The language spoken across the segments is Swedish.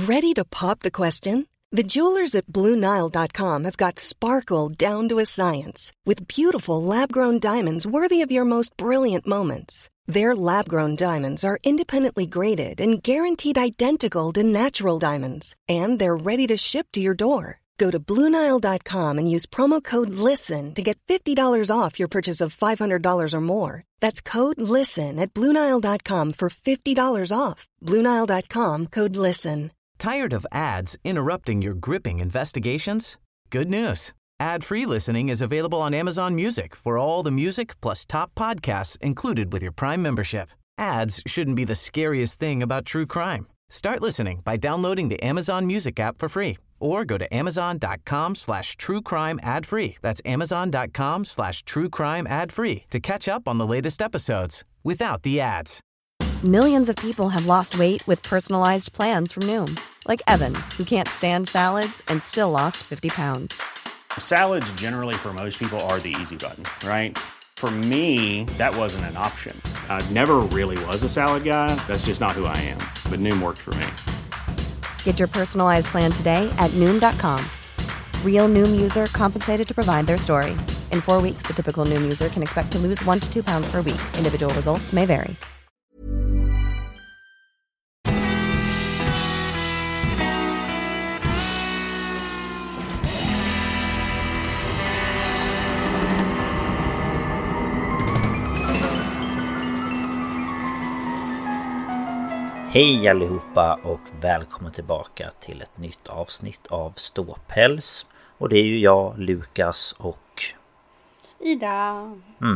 Ready to pop the question? The jewelers at BlueNile.com have got sparkle down to a science with beautiful lab-grown diamonds worthy of your most brilliant moments. Their lab-grown diamonds are independently graded and guaranteed identical to natural diamonds, and they're ready to ship to your door. Go to BlueNile.com and use promo code LISTEN to get $50 off your purchase of $500 or more. That's code LISTEN at BlueNile.com for $50 off. BlueNile.com, code LISTEN. Tired of ads interrupting your gripping investigations? Good news. Ad-free listening is available on Amazon Music for all the music plus top podcasts included with your Prime membership. Ads shouldn't be the scariest thing about true crime. Start listening by downloading the Amazon Music app for free or go to amazon.com/truecrime ad-free. That's amazon.com/truecrime ad-free to catch up on the latest episodes without the ads. Millions of people have lost weight with personalized plans from Noom. Like Evan, who can't stand salads and still lost 50 pounds. Salads generally for most people are the easy button, right? For me, that wasn't an option. I never really was a salad guy. That's just not who I am. But Noom worked for me. Get your personalized plan today at Noom.com. Real Noom user compensated to provide their story. In 4 weeks, the typical Noom user can expect to lose 1 to 2 pounds per week. Individual results may vary. Hej allihopa och välkommen tillbaka till ett nytt avsnitt av Ståpäls. Och det är ju jag, Lukas och Ida.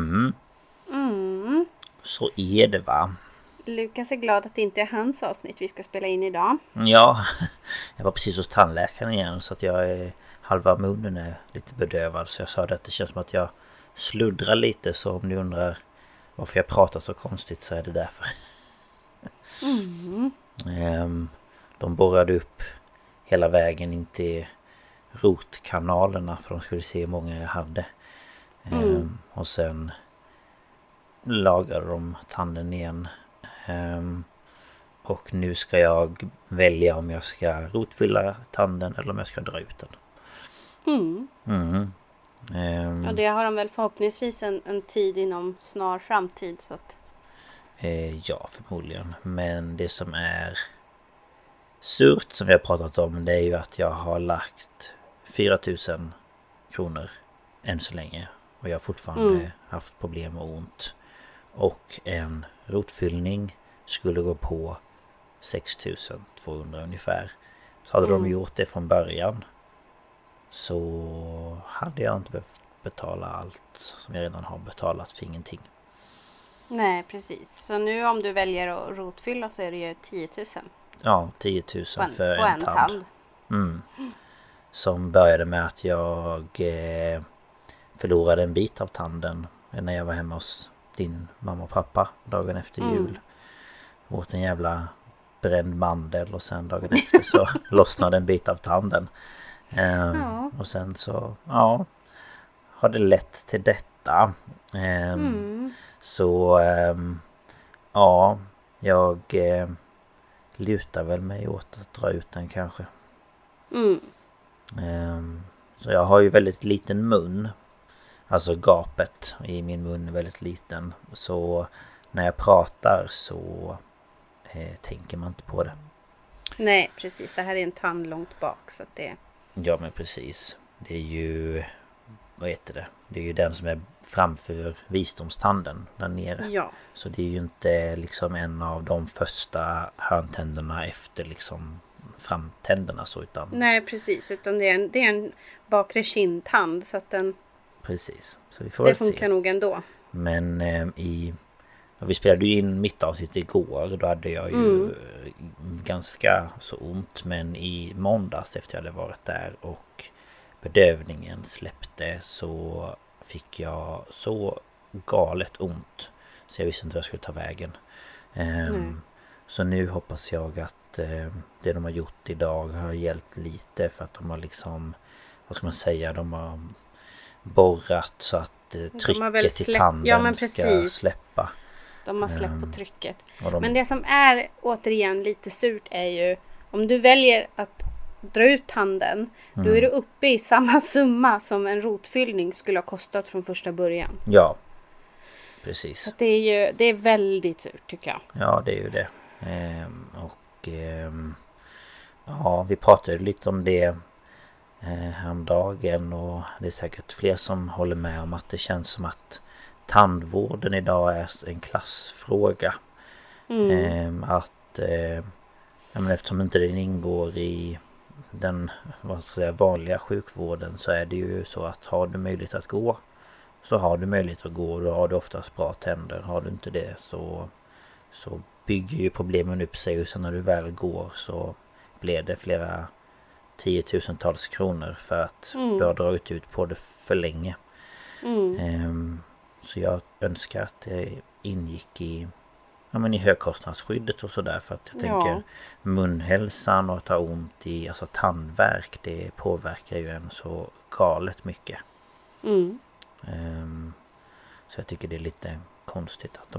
Så är det, va? Lukas är glad att det inte är hans avsnitt vi ska spela in idag. Ja, jag var precis hos tandläkaren igen så att jag är, halva munnen är lite bedövad. Så jag sa att det känns som att jag sluddrar lite, så om ni undrar varför jag pratar så konstigt så är det därför. De borrade upp hela vägen in till rotkanalerna för de skulle se hur många jag hade. Och sen lagade de tanden igen. Och nu ska jag välja om jag ska rotfylla tanden eller om jag ska dra ut den. Och det har de väl förhoppningsvis en tid inom snar framtid så att... Ja, förmodligen. Men det som är surt som vi har pratat om, det är ju att jag har lagt 4 000 kronor än så länge. Och jag har fortfarande haft problem och ont. Och en rotfyllning skulle gå på 6 200 ungefär. Så hade de gjort det från början så hade jag inte behövt betala allt som jag redan har betalat för ingenting. Nej, precis. Så nu om du väljer att rotfylla så är det ju 10 000. Ja, 10 000 för på en tand. Som började med att jag förlorade en bit av tanden när jag var hemma hos din mamma och pappa dagen efter jul. Åt en jävla bränd mandel och sen dagen efter så lossnade en bit av tanden. Och sen så, har det lett till detta. Så jag lutar väl mig åt att dra ut den kanske. Så jag har ju väldigt liten mun. Alltså gapet i min mun är väldigt liten. Så när jag pratar så tänker man inte på det. Nej, precis. Det här är en tand långt bak så att det... Ja, men precis. Det är ju... Vad heter det? Det är ju den som är framför visdomstanden där nere. Ja. Så det är ju inte liksom en av de första hörntänderna efter liksom framtänderna så, utan... Nej, precis. Utan det är en bakre kindtand så att den... Precis. Så vi får det funkar nog ändå. Men vi spelade ju in mitt avsnitt igår. Då hade jag ju ganska så ont. Men i måndags efter jag hade varit där och bedövningen släppte så fick jag så galet ont så jag visste inte vad jag skulle ta vägen. Så nu hoppas jag att det de har gjort idag har hjälpt lite, för att de har liksom, vad ska man säga, de har borrat så att trycket till tanden ska släppa. De har släppt på trycket. Men det som är återigen lite surt är ju om du väljer att dra ut tanden, då är du uppe i samma summa som en rotfyllning skulle ha kostat från första början. Ja, precis. Så det är väldigt surt tycker jag. Ja, det är ju det. Ja, vi pratade lite om det häromdagen, och det är säkert fler som håller med om att det känns som att tandvården idag är en klassfråga. Eftersom inte den ingår i den vanliga sjukvården, så är det ju så att har du möjlighet att gå, så har du möjlighet att gå, och då har du oftast bra tänder. Har du inte det så bygger ju problemen upp sig, och sen när du väl går så blir det flera 10 000-tals kronor för att du har dragit ut på det för länge. Så jag önskar att det ingick i högkostnadsskyddet och sådär, för att jag tänker munhälsan och att ha ont i tandvärk, det påverkar ju en så galet mycket. Så jag tycker det är lite konstigt att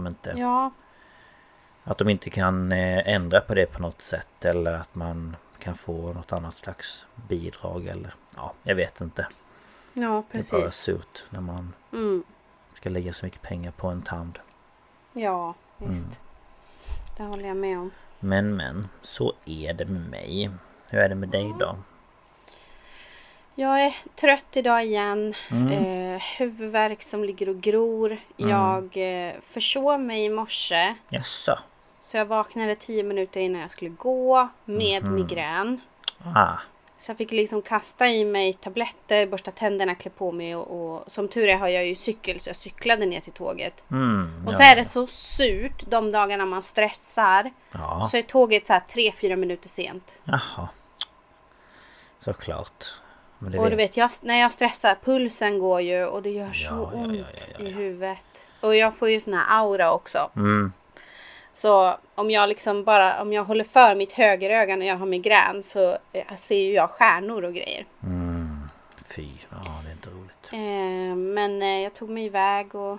de inte kan ändra på det på något sätt, eller att man kan få något annat slags bidrag, eller jag vet inte. Ja, precis. Det är bara surt när man ska lägga så mycket pengar på en tand. Ja, visst. Det håller jag med om. Men, så är det med mig. Hur är det med dig då? Jag är trött idag igen. Huvudvärk som ligger och gror. Jag försov mig i morse. Jaså? Så jag vaknade 10 minuter innan jag skulle gå med migrän. Så jag fick liksom kasta i mig tabletter, borsta tänderna, klä på mig och som tur är har jag ju cykel, så jag cyklade ner till tåget. Och så är det så surt de dagarna man stressar. Så är tåget så här 3-4 minuter sent. Jaha. Såklart. Och du vet, när jag stressar, pulsen går ju och det gör så ont i huvudet. Och jag får ju sån här aura också. Så om jag om jag håller för mitt högeröga när jag har migrän, så ser ju jag stjärnor och grejer. Fy, det är inte roligt. Men jag tog mig iväg och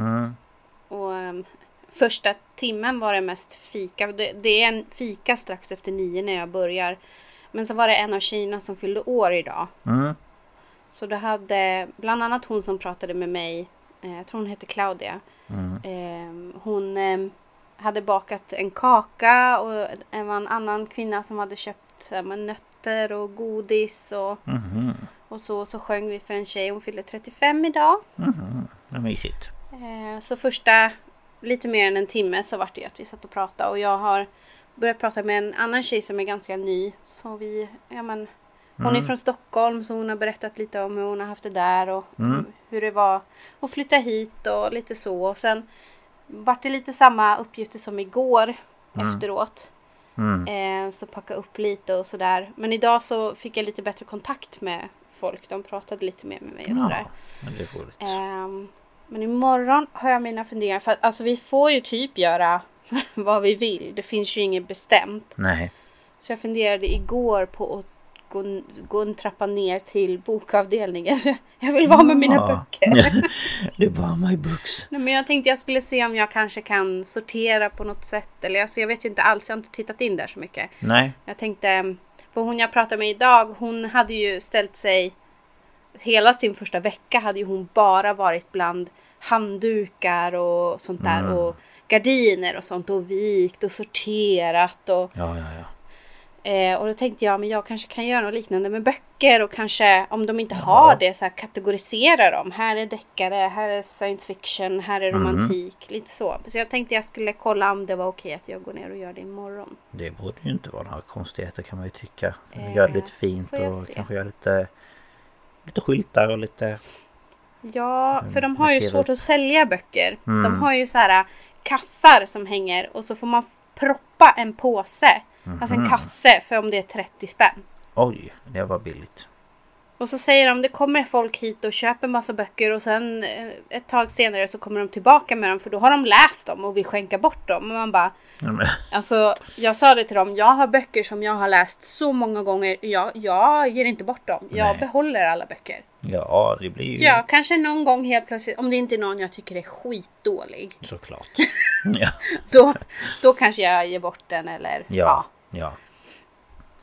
första timmen var det mest fika. Det är en fika strax efter 9 när jag börjar. Men så var det en av Kina som fyllde år idag. Så det hade bland annat hon som pratade med mig, jag tror hon heter Claudia. Hon hade bakat en kaka, och det var en annan kvinna som hade köpt nötter och godis och så sjöng vi för en tjej. Hon fyllde 35 idag. Vad mysigt. Så första lite mer än en timme så var det att vi satt och pratade, och jag har börjat prata med en annan tjej som är ganska ny. Så hon är från Stockholm, så hon har berättat lite om hur hon har haft det där och hur det var att flytta hit och lite så. Och sen var det lite samma uppgifter som igår efteråt. Så packa upp lite och sådär. Men idag så fick jag lite bättre kontakt med folk. De pratade lite mer med mig och sådär. Det är roligt. Men imorgon har jag mina funderingar. För att, vi får ju typ göra vad vi vill. Det finns ju inget bestämt. Nej. Så jag funderade igår på att gå en trappa ner till bokavdelningen. Så jag vill vara med mina böcker. Det är bara my books. Nej, men jag tänkte jag skulle se om jag kanske kan sortera på något sätt. Eller jag vet ju inte alls. Jag har inte tittat in där så mycket. Nej. Jag tänkte, för hon jag pratade med idag, hon hade ju ställt sig, hela sin första vecka hade ju hon bara varit bland handdukar och sånt där. Och gardiner och sånt, och vikt och sorterat. Och, och då tänkte jag, men jag kanske kan göra något liknande med böcker, och kanske om de inte har det, så här, kategorisera dem. Här är deckare, här är science fiction, här är romantik, lite så. Så jag tänkte jag skulle kolla om det var okej att jag går ner och gör det imorgon. Det borde ju inte vara några konstigheter, kan man ju tycka. Gör det lite fint och kanske gör lite skyltar och lite... Ja, för de har ju svårt att sälja böcker. De har ju så här kassar som hänger, och så får man proppa en påse. Alltså en kasse, för om det är 30 spänn. Oj, det var billigt. Och så säger de, det kommer folk hit och köper massa böcker, och sen ett tag senare så kommer de tillbaka med dem, för då har de läst dem och vill skänka bort dem. Och man bara, alltså jag sa det till dem, jag har böcker som jag har läst så många gånger, jag ger inte bort dem. Jag behåller alla böcker. Ja, det blir ju... Ja, kanske någon gång helt plötsligt, om det inte är någon jag tycker är skitdålig. Såklart. Då kanske jag ger bort den, eller... Ja.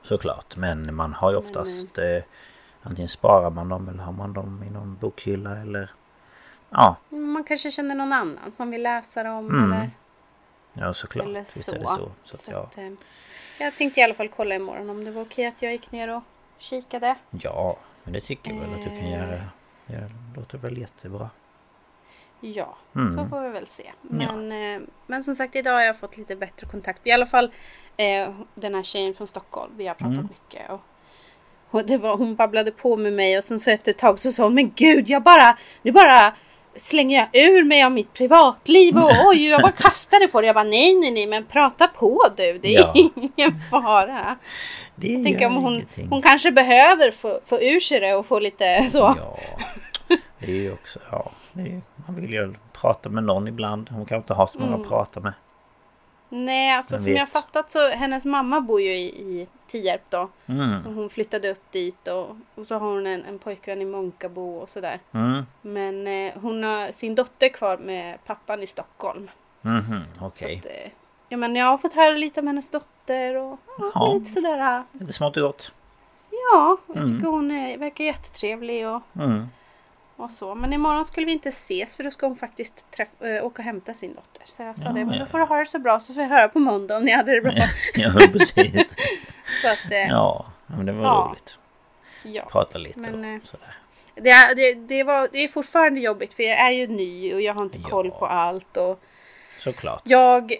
såklart. Men man har ju oftast antingen sparar man dem eller har man dem i någon bokhylla eller ja. Man kanske känner någon annan som vill läsa dem eller... Ja, såklart. Eller Visst så. är det så. Så att jag tänkte i alla fall kolla imorgon om det var okej att jag gick ner och kikade. Ja, men det tycker jag väl att du kan göra. Det låter väl jättebra. Ja, så får vi väl se. Men som sagt, idag har jag fått lite bättre kontakt. I alla fall den här tjejen från Stockholm. Vi har pratat mycket. Och hon babblade på med mig. Och sen så efter ett tag så sa hon, men gud, nu bara slänger jag ur mig av mitt privatliv. Och oj, jag bara kastade på det. Jag bara, nej, men prata på du. Det är ingen fara. Jag tänker om hon kanske behöver få ur sig det och få lite så. Ja, det är ju också, man vill ju prata med någon ibland. Hon kan inte ha så många att prata med. Nej, alltså som jag har fattat så hennes mamma bor ju i Tierp då. Och hon flyttade upp dit och så har hon en pojkvän i Munkabo och sådär. Men hon har sin dotter kvar med pappan i Stockholm. Okej. Ja, men jag har fått höra lite om hennes dotter och lite sådär. Lite smått och gott. Ja, jag tycker hon verkar jättetrevlig och så. Men imorgon skulle vi inte ses för då ska hon faktiskt åka och hämta sin dotter. Så jag sa det, men då får du ha det så bra så får jag höra på måndag om ni hade det bra. Ja, precis. Så att, ja, men det var roligt. Ja. Prata lite men, och sådär. Det är fortfarande jobbigt för jag är ju ny och jag har inte koll på allt. Och såklart. Jag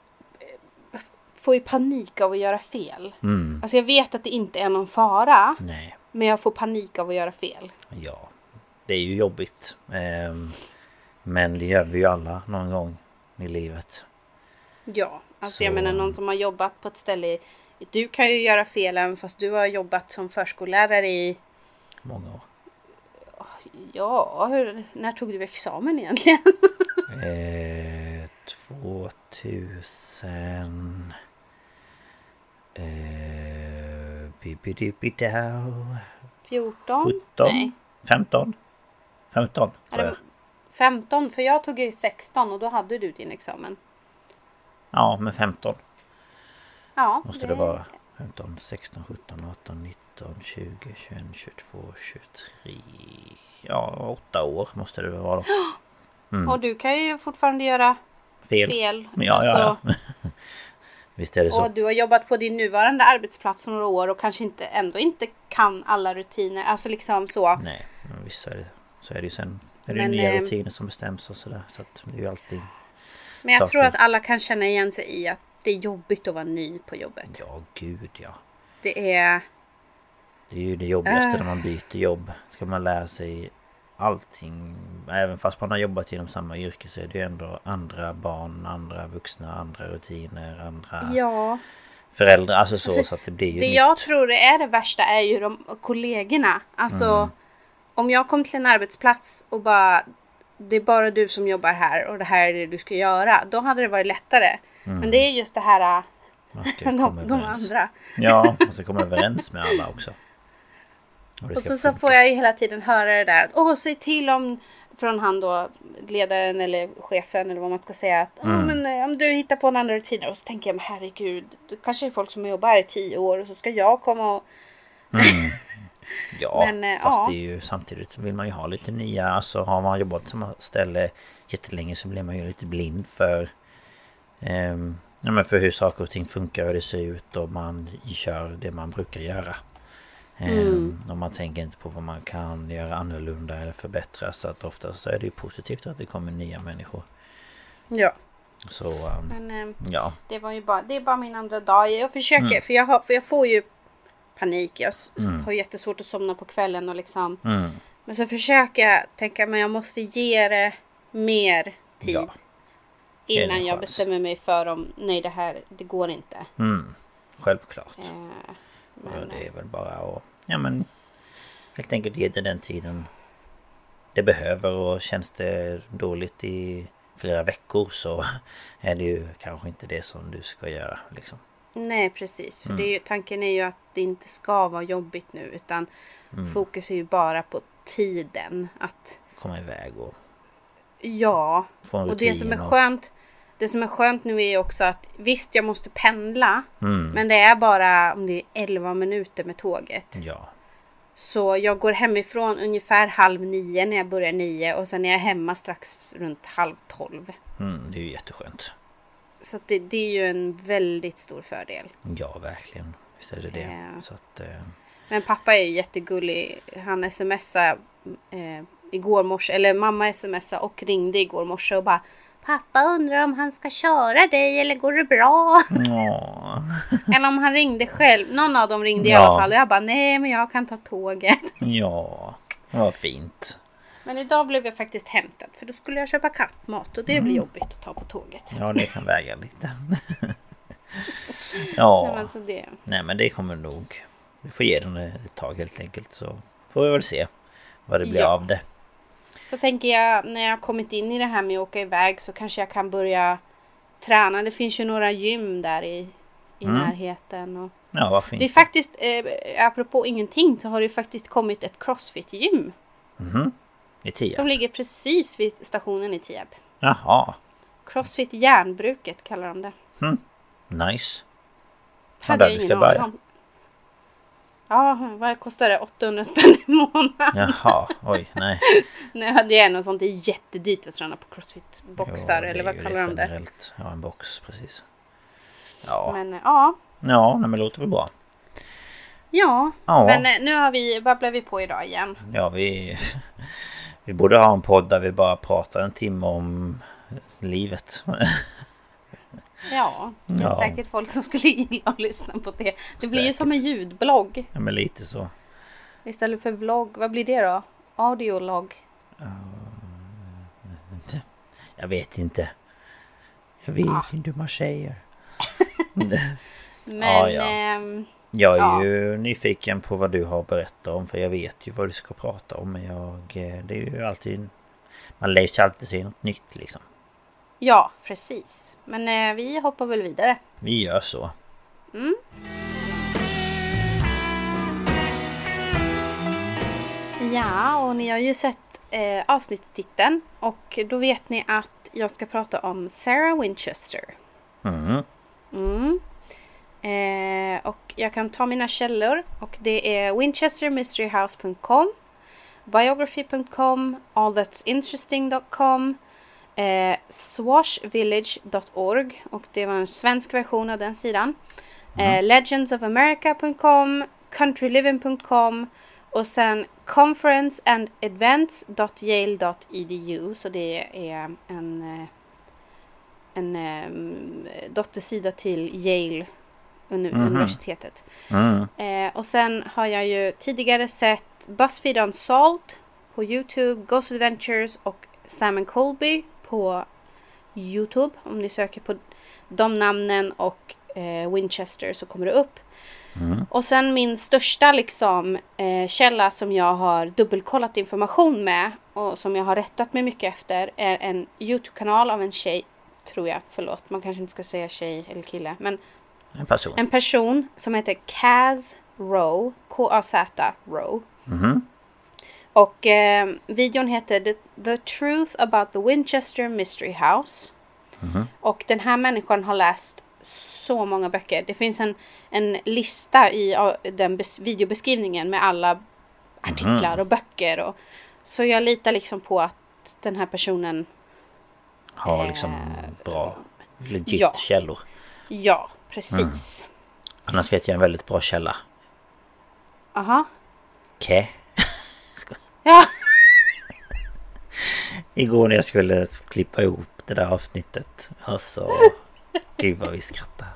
får ju panik av att göra fel. Alltså jag vet att det inte är någon fara. Nej. Men jag får panik av att göra fel. Ja, det är ju jobbigt. Men det gör vi ju alla någon gång i livet. Ja, alltså jag menar någon som har jobbat på ett ställe. Du kan ju göra fel även fast du har jobbat som förskollärare i... många år. Ja, när tog du examen egentligen? 2000... 14? 17? Nej. 15? 15 tror jag. 15, för jag tog ju 16 och då hade du din examen. Ja, men 15. Ja. Måste det vara 15, 16, 17, 18, 19, 20, 21, 22, 23. Ja, 8 år måste det vara då. Och du kan ju fortfarande göra fel. Ja, ja. Visst är det så. Och du har jobbat på din nuvarande arbetsplats några år och kanske ändå inte kan alla rutiner. Alltså liksom så. Nej, men visst är det. Så är det ju sen. Är det ju nya rutiner som bestäms och sådär. Så att det är ju alltid... Men jag tror att alla kan känna igen sig i att det är jobbigt att vara ny på jobbet. Ja, gud ja. Det är ju det jobbigaste när man byter jobb. Ska man lära sig allting. Även fast man har jobbat inom samma yrke så är det ju ändå andra barn, andra vuxna, andra rutiner, andra föräldrar. Alltså så att det blir ju det nytt. Jag tror det är det värsta är ju de kollegorna. Alltså om jag kom till en arbetsplats och bara det är bara du som jobbar här och det här är det du ska göra. Då hade det varit lättare. Men det är just det här de andra. Ja, man ska komma överens med alla också. Och så får jag ju hela tiden höra det där. Säg till om från han då, ledaren eller chefen eller vad man ska säga. Att om du hittar på en annan rutiner. Och så tänker jag, men herregud. Det kanske är folk som jobbar här i 10 år. Och så ska jag komma och... Ja, men, fast det är ju samtidigt så vill man ju ha lite nya. Alltså har man jobbat på samma ställe jättelänge så blir man ju lite blind för för hur saker och ting funkar och det ser ut och man kör det man brukar göra. Och man tänker inte på vad man kan göra annorlunda eller förbättra, så att ofta så är det ju positivt att det kommer nya människor. Ja. Så men det är bara min andra dag. Jag försöker för jag får ju panik. Jag har jättesvårt att somna på kvällen och liksom. Men så försöker jag tänka, men jag måste ge det mer tid innan jag bestämmer mig för om det går inte. Självklart. Men det är väl bara att helt enkelt ge det den tiden det behöver, och känns det dåligt i flera veckor så är det ju kanske inte det som du ska göra liksom. Nej, precis. För tanken är ju att det inte ska vara jobbigt nu, utan fokus är ju bara på tiden att komma iväg och och det som är skönt det som är skönt nu är också att visst jag måste pendla. Men det är bara om det är 11 minuter med tåget. Ja. Så jag går hemifrån ungefär 8:30 när jag börjar 9. Och sen är jag hemma strax runt 11:30. Det är ju jätteskönt. Så att det är ju en väldigt stor fördel. Ja, verkligen. Visst är det. Så att, Men pappa är ju jättegullig. Han smsade igår morse. Eller mamma smsade och ringde igår morse och bara: pappa undrar om han ska köra dig eller går det bra? Eller om han ringde själv. Någon av dem ringde i alla fall. Och jag bara, nej men jag kan ta tåget. Ja, vad fint. Men idag blev jag faktiskt hämtad. För då skulle jag köpa kattmat. Och det blir jobbigt att ta på tåget. Ja, det kan väga lite. Ja. Nej, men så det. Nej, men det kommer nog. Vi får ge den ett tag helt enkelt. Så får vi väl se vad det blir av det. Så tänker jag, när jag kommit in i det här med att åka iväg så kanske jag kan börja träna. Det finns ju några gym där i närheten. Och ja, vad fint. det är faktiskt, apropå ingenting, så har det faktiskt kommit ett CrossFit-gym. I Tierp? Som ligger precis vid stationen i Tierp. Jaha. CrossFit Järnbruket kallar de det. Nice. Hade jag ingen aning om. Ja, vad kostar det? 800 spänn i månaden. Jaha, oj, nej. Nu hade jag något sånt, det är jättedyrt att träna på CrossFit-boxar, eller vad kallar de det? Generellt. Ja, en box, precis. Ja. Men ja. Ja, men det låter väl bra. Ja, men nu har babblar vi på idag igen. Ja, vi borde ha en podd där vi bara pratar en timme om livet. Ja, det är säkert folk som skulle gilla att lyssna på det. Det blir ju som en ljudblogg. Ja, men lite så. Istället för vlogg, vad blir det då? Audiologg? Jag vet inte. Jag vet inte hur man säger. Men... Jag är ju nyfiken på vad du har berättat om. För jag vet ju vad du ska prata om. Men det är ju alltid... Man lär sig alltid se något nytt liksom. Ja, precis. Men vi hoppar väl vidare. Vi gör så. Ja, och ni har ju sett avsnittstiteln. Och då vet ni att jag ska prata om Sarah Winchester. Och jag kan ta mina källor. Och det är winchestermysteryhouse.com, biography.com, allthat'sinteresting.com, swashvillage.org, och det var en svensk version av den sidan. Legendsofamerica.com, countryliving.com och sen conferenceandevents.yale.edu, så det är en dottersida till Yale universitetet. Och sen har jag ju tidigare sett BuzzFeed Unsolved på YouTube, Ghost Adventures och Sam & Colby på YouTube. Om ni söker på de namnen och Winchester så kommer det upp. Och sen min största liksom källa som jag har dubbelkollat information med och som jag har rättat mig mycket efter är en YouTube-kanal av en tjej, tror jag. Förlåt, man kanske inte ska säga tjej eller kille, men en person som heter Kaz Rowe, K-A-Z Rowe. Och videon heter The Truth About the Winchester Mystery House. Och den här människan har läst så många böcker. Det finns en lista i den videobeskrivningen med alla artiklar och böcker. Och, så jag litar liksom på att den här personen har liksom bra legit källor. Ja, precis. Annars vet jag en väldigt bra källa. Aha. Ja. Igår när jag skulle klippa ihop det där avsnittet, alltså gud vad vi skrattar.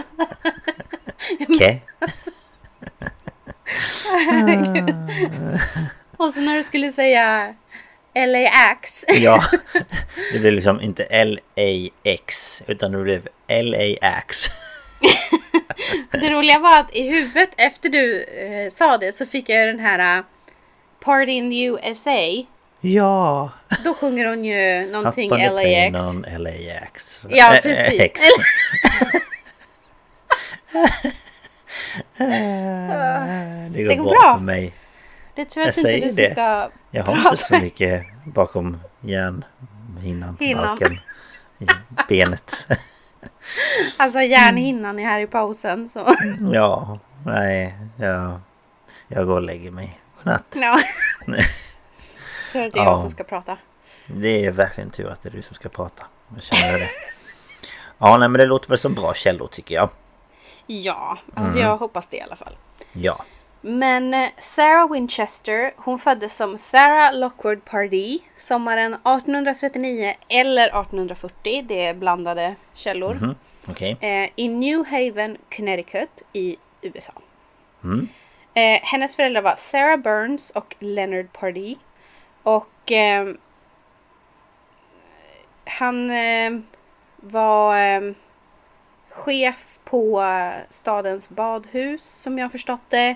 Och så när du skulle säga LAX. Ja, det blev liksom inte LAX utan det blev LAX. Det roliga var att i huvudet efter du sa det så fick jag den här Party in the USA. Ja. Då sjunger hon ju någonting LAX. Ja, precis. Det går bra för mig. Det tror jag inte du ska. Jag har inte så mycket bakom hjärnhinnan. i benet. Alltså hjärnhinnan är här i pausen. Så. Ja, nej. Jag går och lägger mig. Godnatt. Ja. Så är det jag som ska prata. Det är verkligen tur att det är du som ska prata. Jag känner det. Ja, nej, men det låter väl som bra källor tycker jag. Ja, alltså jag hoppas det i alla fall. Ja. Men Sarah Winchester, hon föddes som Sarah Lockwood Pardee sommaren 1839 eller 1840. Det är blandade källor. Okay. I New Haven, Connecticut i USA. Mm. Hennes föräldrar var Sarah Burns och Leonard Pardee. Och han var chef på stadens badhus som jag förstått det.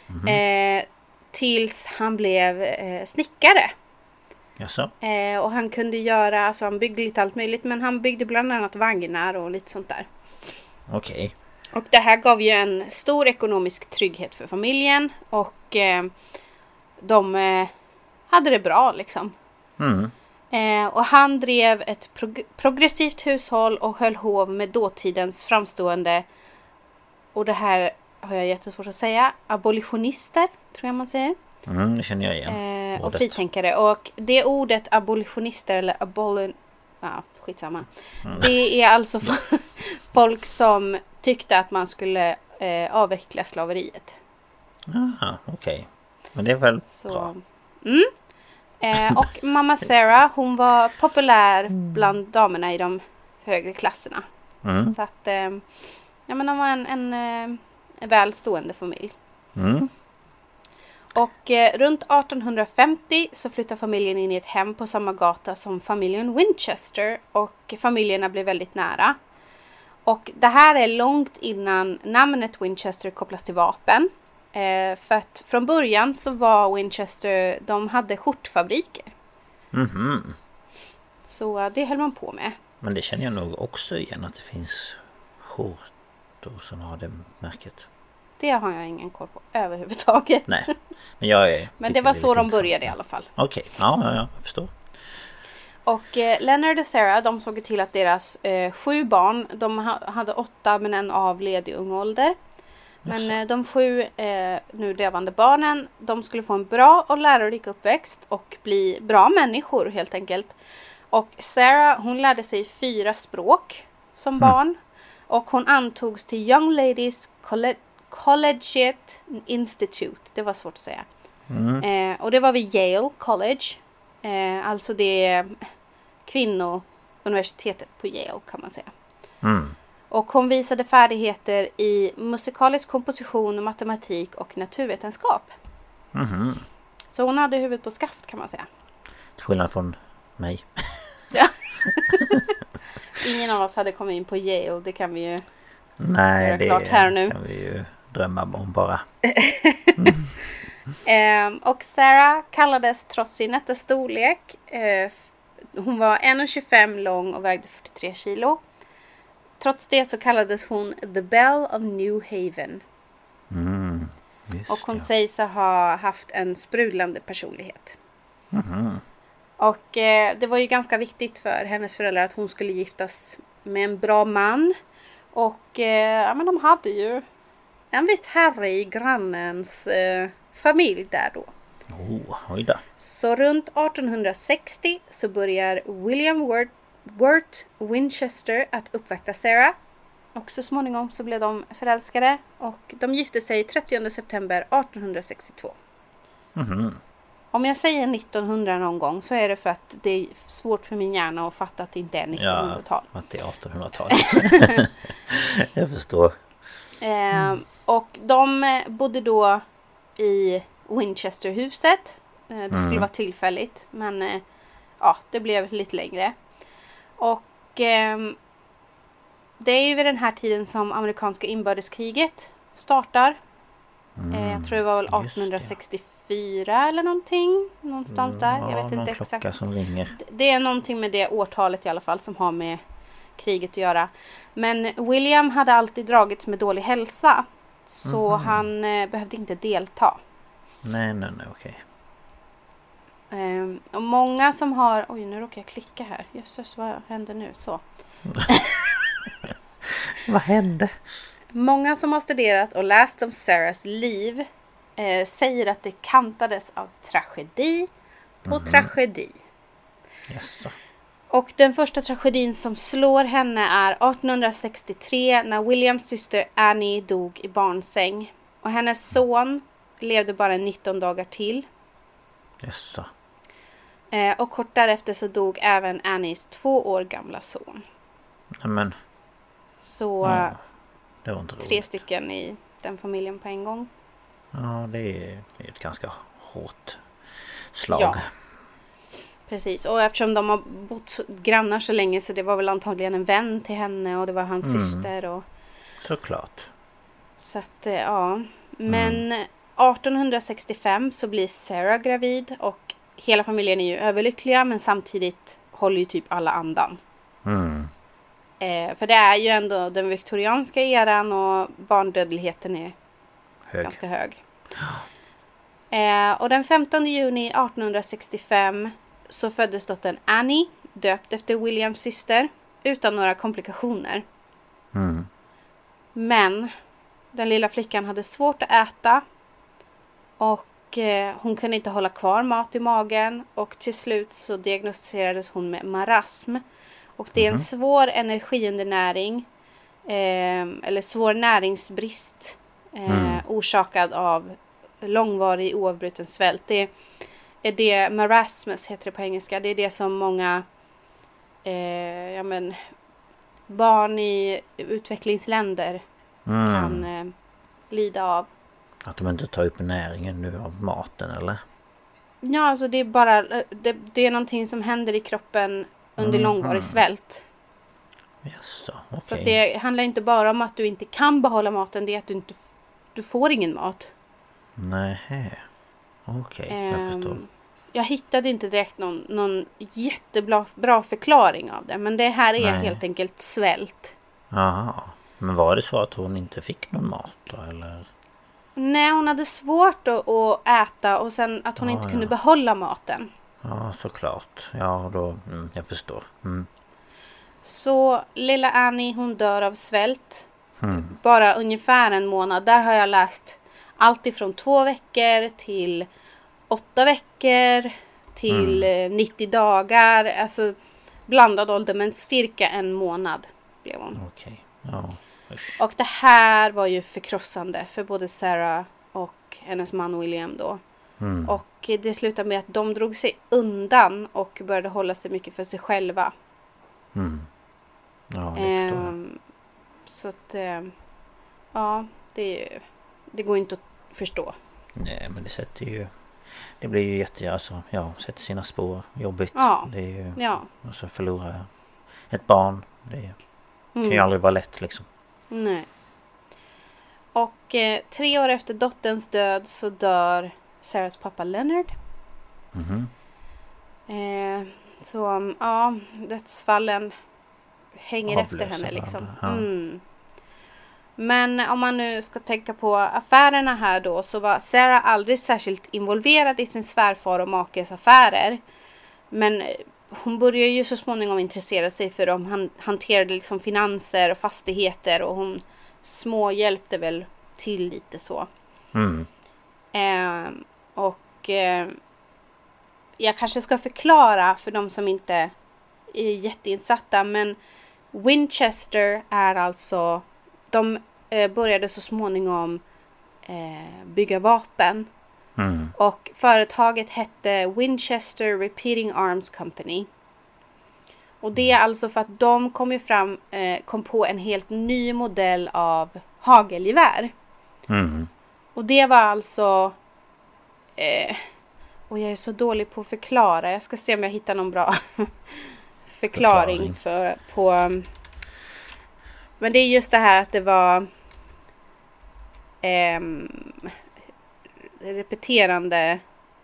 Tills han blev snickare. Jaså? Och han kunde göra, alltså han byggde lite allt möjligt, men han byggde bland annat vagnar och lite sånt där. Okej. Och det här gav ju en stor ekonomisk trygghet för familjen. Och de hade det bra liksom. Och han drev ett progressivt hushåll och höll hov med dåtidens framstående, och det här har jag jättesvårt att säga, abolitionister tror jag man säger. Det känner jag igen. Och fritänkare. Och det ordet abolitionister eller skitsamma. Det är alltså folk som tyckte att man skulle avveckla slaveriet. Okej. Men det är väl bra. Och mamma Sarah, hon var populär bland damerna i de högre klasserna. Så att de var en välstående familj. Och runt 1850 så flyttade familjen in i ett hem på samma gata som familjen Winchester. Och familjerna blev väldigt nära. Och det här är långt innan namnet Winchester kopplas till vapen. För att från början så var Winchester, de hade skjortfabriker. Så det höll man på med. Men det känner jag nog också igen, att det finns skjortor som har det märket. Det har jag ingen koll på överhuvudtaget. Nej, men men det var så de började i alla fall. Okej, ja, jag förstår. Och Leonard och Sarah, de såg till att deras 7 barn, de hade 8 men en avled i ung ålder. Men de 7 nu levande barnen, de skulle få en bra och lärorik uppväxt och bli bra människor helt enkelt. Och Sarah, hon lärde sig 4 språk som barn. Och hon antogs till Young Ladies Collegiate Institute. Det var svårt att säga. Och det var vid Yale College. Alltså det är kvinnouniversitetet på Yale kan man säga. Och hon visade färdigheter i musikalisk komposition, matematik och naturvetenskap. Så hon hade huvudet på skaft kan man säga. Till skillnad från mig. Ja. Ingen av oss hade kommit in på Yale, det kan vi ju göra klart här nu. Kan vi ju drömma om bara. Och Sarah kallades trots sin nätta storlek. Hon var 1,25 lång och vägde 43 kilo. Trots det så kallades hon The Belle of New Haven. Och hon sägs ha haft en sprudlande personlighet. Och det var ju ganska viktigt för hennes föräldrar att hon skulle giftas med en bra man. Och men de hade ju en viss herre i grannens familj där då. Oj då. Så runt 1860 så börjar William Wirt Winchester att uppvakta Sarah. Och så småningom så blev de förälskade. Och de gifte sig 30 september 1862. Om jag säger 1900 någon gång så är det för att det är svårt för min hjärna att fatta att det inte är 1900-tal. Ja, att det är 1800-talet. Jag förstår. Och de bodde då i Winchesterhuset. Det skulle vara tillfälligt. Men det blev lite längre. Och det är ju vid den här tiden som amerikanska inbördeskriget startar. Jag tror det var väl 1864 eller någonting. Någonstans där. Jag vet inte exakt. Som ringer. Det är någonting med det årtalet i alla fall som har med kriget att göra. Men William hade alltid dragits med dålig hälsa. Så han behövde inte delta. Nej, okej. Och många som har... Oj, nu råkar jag klicka här. Jösses, vad händer nu? Så. Vad hände? Många som har studerat och läst om Sarahs liv säger att det kantades av tragedi på tragedi. Jaså. Och den första tragedin som slår henne är 1863 när Williams syster Annie dog i barnsäng. Och hennes son levde bara 19 dagar till. Jaså. Och kort därefter så dog även Annies 2 år gamla son. Men. Så det var inte 3 stycken i den familjen på en gång. Ja, det är ett ganska hårt slag. Ja, precis. Och eftersom de har bott grannar så länge så det var väl antagligen en vän till henne och det var hans syster. Och... Såklart. Så att, ja. Men 1865 så blir Sarah gravid och hela familjen är ju överlyckliga men samtidigt håller ju typ alla andan. För det är ju ändå den viktorianska eran och barndödligheten är ganska hög. Och den 15 juni 1865 så föddes dottern Annie, döpt efter Williams syster, utan några komplikationer. Men den lilla flickan hade svårt att äta och hon kunde inte hålla kvar mat i magen och till slut så diagnostiserades hon med marasm. Och det är en svår energiundernäring eller svår näringsbrist orsakad av långvarig oavbruten svält. Det är det marasmus heter det på engelska. Det är det som många barn i utvecklingsländer kan lida av. Att de inte tar upp näringen nu av maten eller? Ja, alltså det är bara det är någonting som händer i kroppen under långvarig svält. Jaså, okej. Så att det handlar inte bara om att du inte kan behålla maten, det är att du får ingen mat. Nej. Okej, jag förstår. Jag hittade inte direkt någon jättebra förklaring av det, men det här är helt enkelt svält. Jaha. Men var det så att hon inte fick någon mat då, eller? Nej, hon hade svårt att äta och sen att hon inte kunde behålla maten. Ja, såklart. Ja, då, jag förstår. Så lilla Annie, hon dör av svält. Bara ungefär en månad. Där har jag läst allt ifrån 2 veckor till 8 veckor till 90 dagar. Alltså blandad ålder, men cirka en månad blev hon. Okej, ja. Usch. Och det här var ju förkrossande för både Sarah och hennes man William då. Och det slutade med att de drog sig undan och började hålla sig mycket för sig själva. Ja, det förstår jag. Så att ja, det går inte att förstå. Nej, men det blir ju sätter sina spår, jobbigt. Ja. Det är ju, och så förlora ett barn, det kan ju aldrig vara lätt liksom. Nej. Och 3 år efter dotterns död så dör Sarahs pappa Leonard. Så ja, dödsfallen hänger efter henne liksom. Men om man nu ska tänka på affärerna här då, så var Sarah aldrig särskilt involverad i sin svärfar och makes affärer. Men hon började ju så småningom intressera sig för dem. Han hanterade liksom finanser och fastigheter och hon hjälpte väl till lite så. Jag kanske ska förklara för de som inte är jätteinsatta, men Winchester är alltså, de började så småningom bygga vapen. Och företaget hette Winchester Repeating Arms Company. Och det är alltså för att de kom på en helt ny modell av hagelgevär. Och det var alltså och jag är så dålig på att förklara. Jag ska se om jag hittar någon bra förklaring på. Men det är just det här att det var repeterande.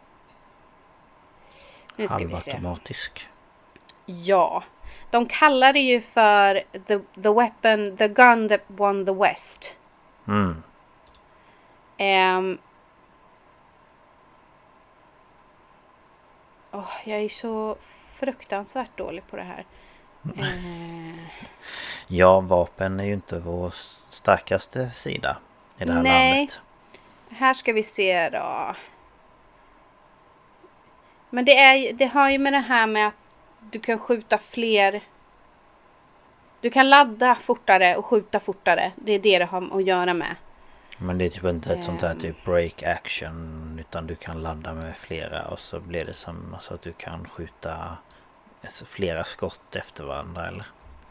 Nu ska vi se. Halvautomatisk. Ja. De kallar det ju för the gun that won the West. Jag är så fruktansvärt dålig på det här. Ja, vapen är ju inte vår starkaste sida i det här landet. Här ska vi se då. Men det har ju med det här med att du kan skjuta fler. Du kan ladda fortare och skjuta fortare. Det är det har att göra med. Men det är typ inte ett sånt här typ break action, utan du kan ladda med flera och så blir det som alltså att du kan skjuta flera skott efter varandra, eller?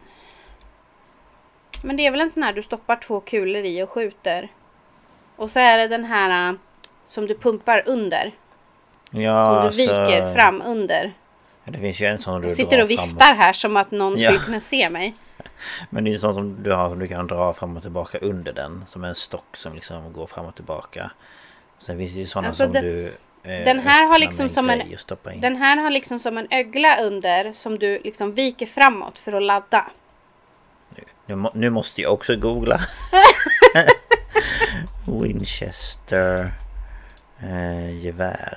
Men det är väl en sån här du stoppar 2 kulor i och skjuter. Och så är det den här som du pumpar under. Ja, som du viker fram under. Ja, det finns ju en sån du sitter och viftar här som att någon skulle kunna se mig. Men det är en sån som du har, som du kan dra fram och tillbaka under den. Som en stock som liksom går fram och tillbaka. Sen finns det ju sådana alltså som du... Den här har liksom den här har liksom som en ögla under som du liksom viker framåt för att ladda. Nu måste jag också googla. Winchester gevär.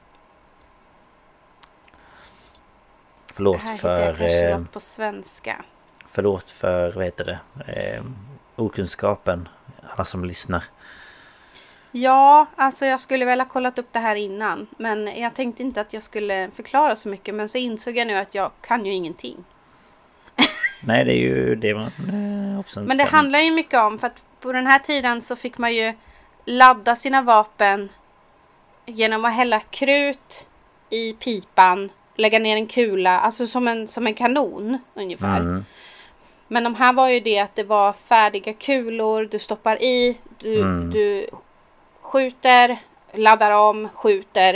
Förlåt för på svenska. Förlåt för vad heter det? Okunskapen, alla som lyssnar. Ja, alltså jag skulle väl ha kollat upp det här innan, men jag tänkte inte att jag skulle förklara så mycket, men så insåg jag nu att jag kan ju ingenting. Nej, det är ju det man men det handlar ju mycket om, för att på den här tiden så fick man ju ladda sina vapen genom att hälla krut i pipan, lägga ner en kula, alltså som en kanon ungefär. Men de här var ju det att det var färdiga kulor, du stoppar i, du skjuter, laddar om, skjuter,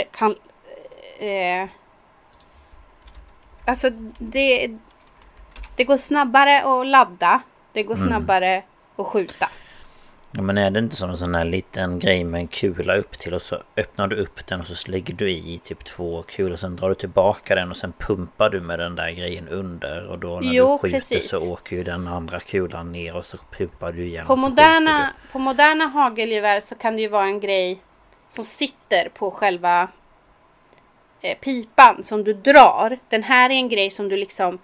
alltså det går snabbare att ladda, det går snabbare att skjuta. Ja, men är det inte som en sån här liten grej med en kula upp till och så öppnar du upp den och så lägger du i typ 2 kulor och sen drar du tillbaka den och sen pumpar du med den där grejen under och då när du skjuter precis. Så åker ju den andra kulan ner och så pumpar du igen. På moderna hagelgevär så kan det ju vara en grej som sitter på själva pipan som du drar. Den här är en grej som du liksom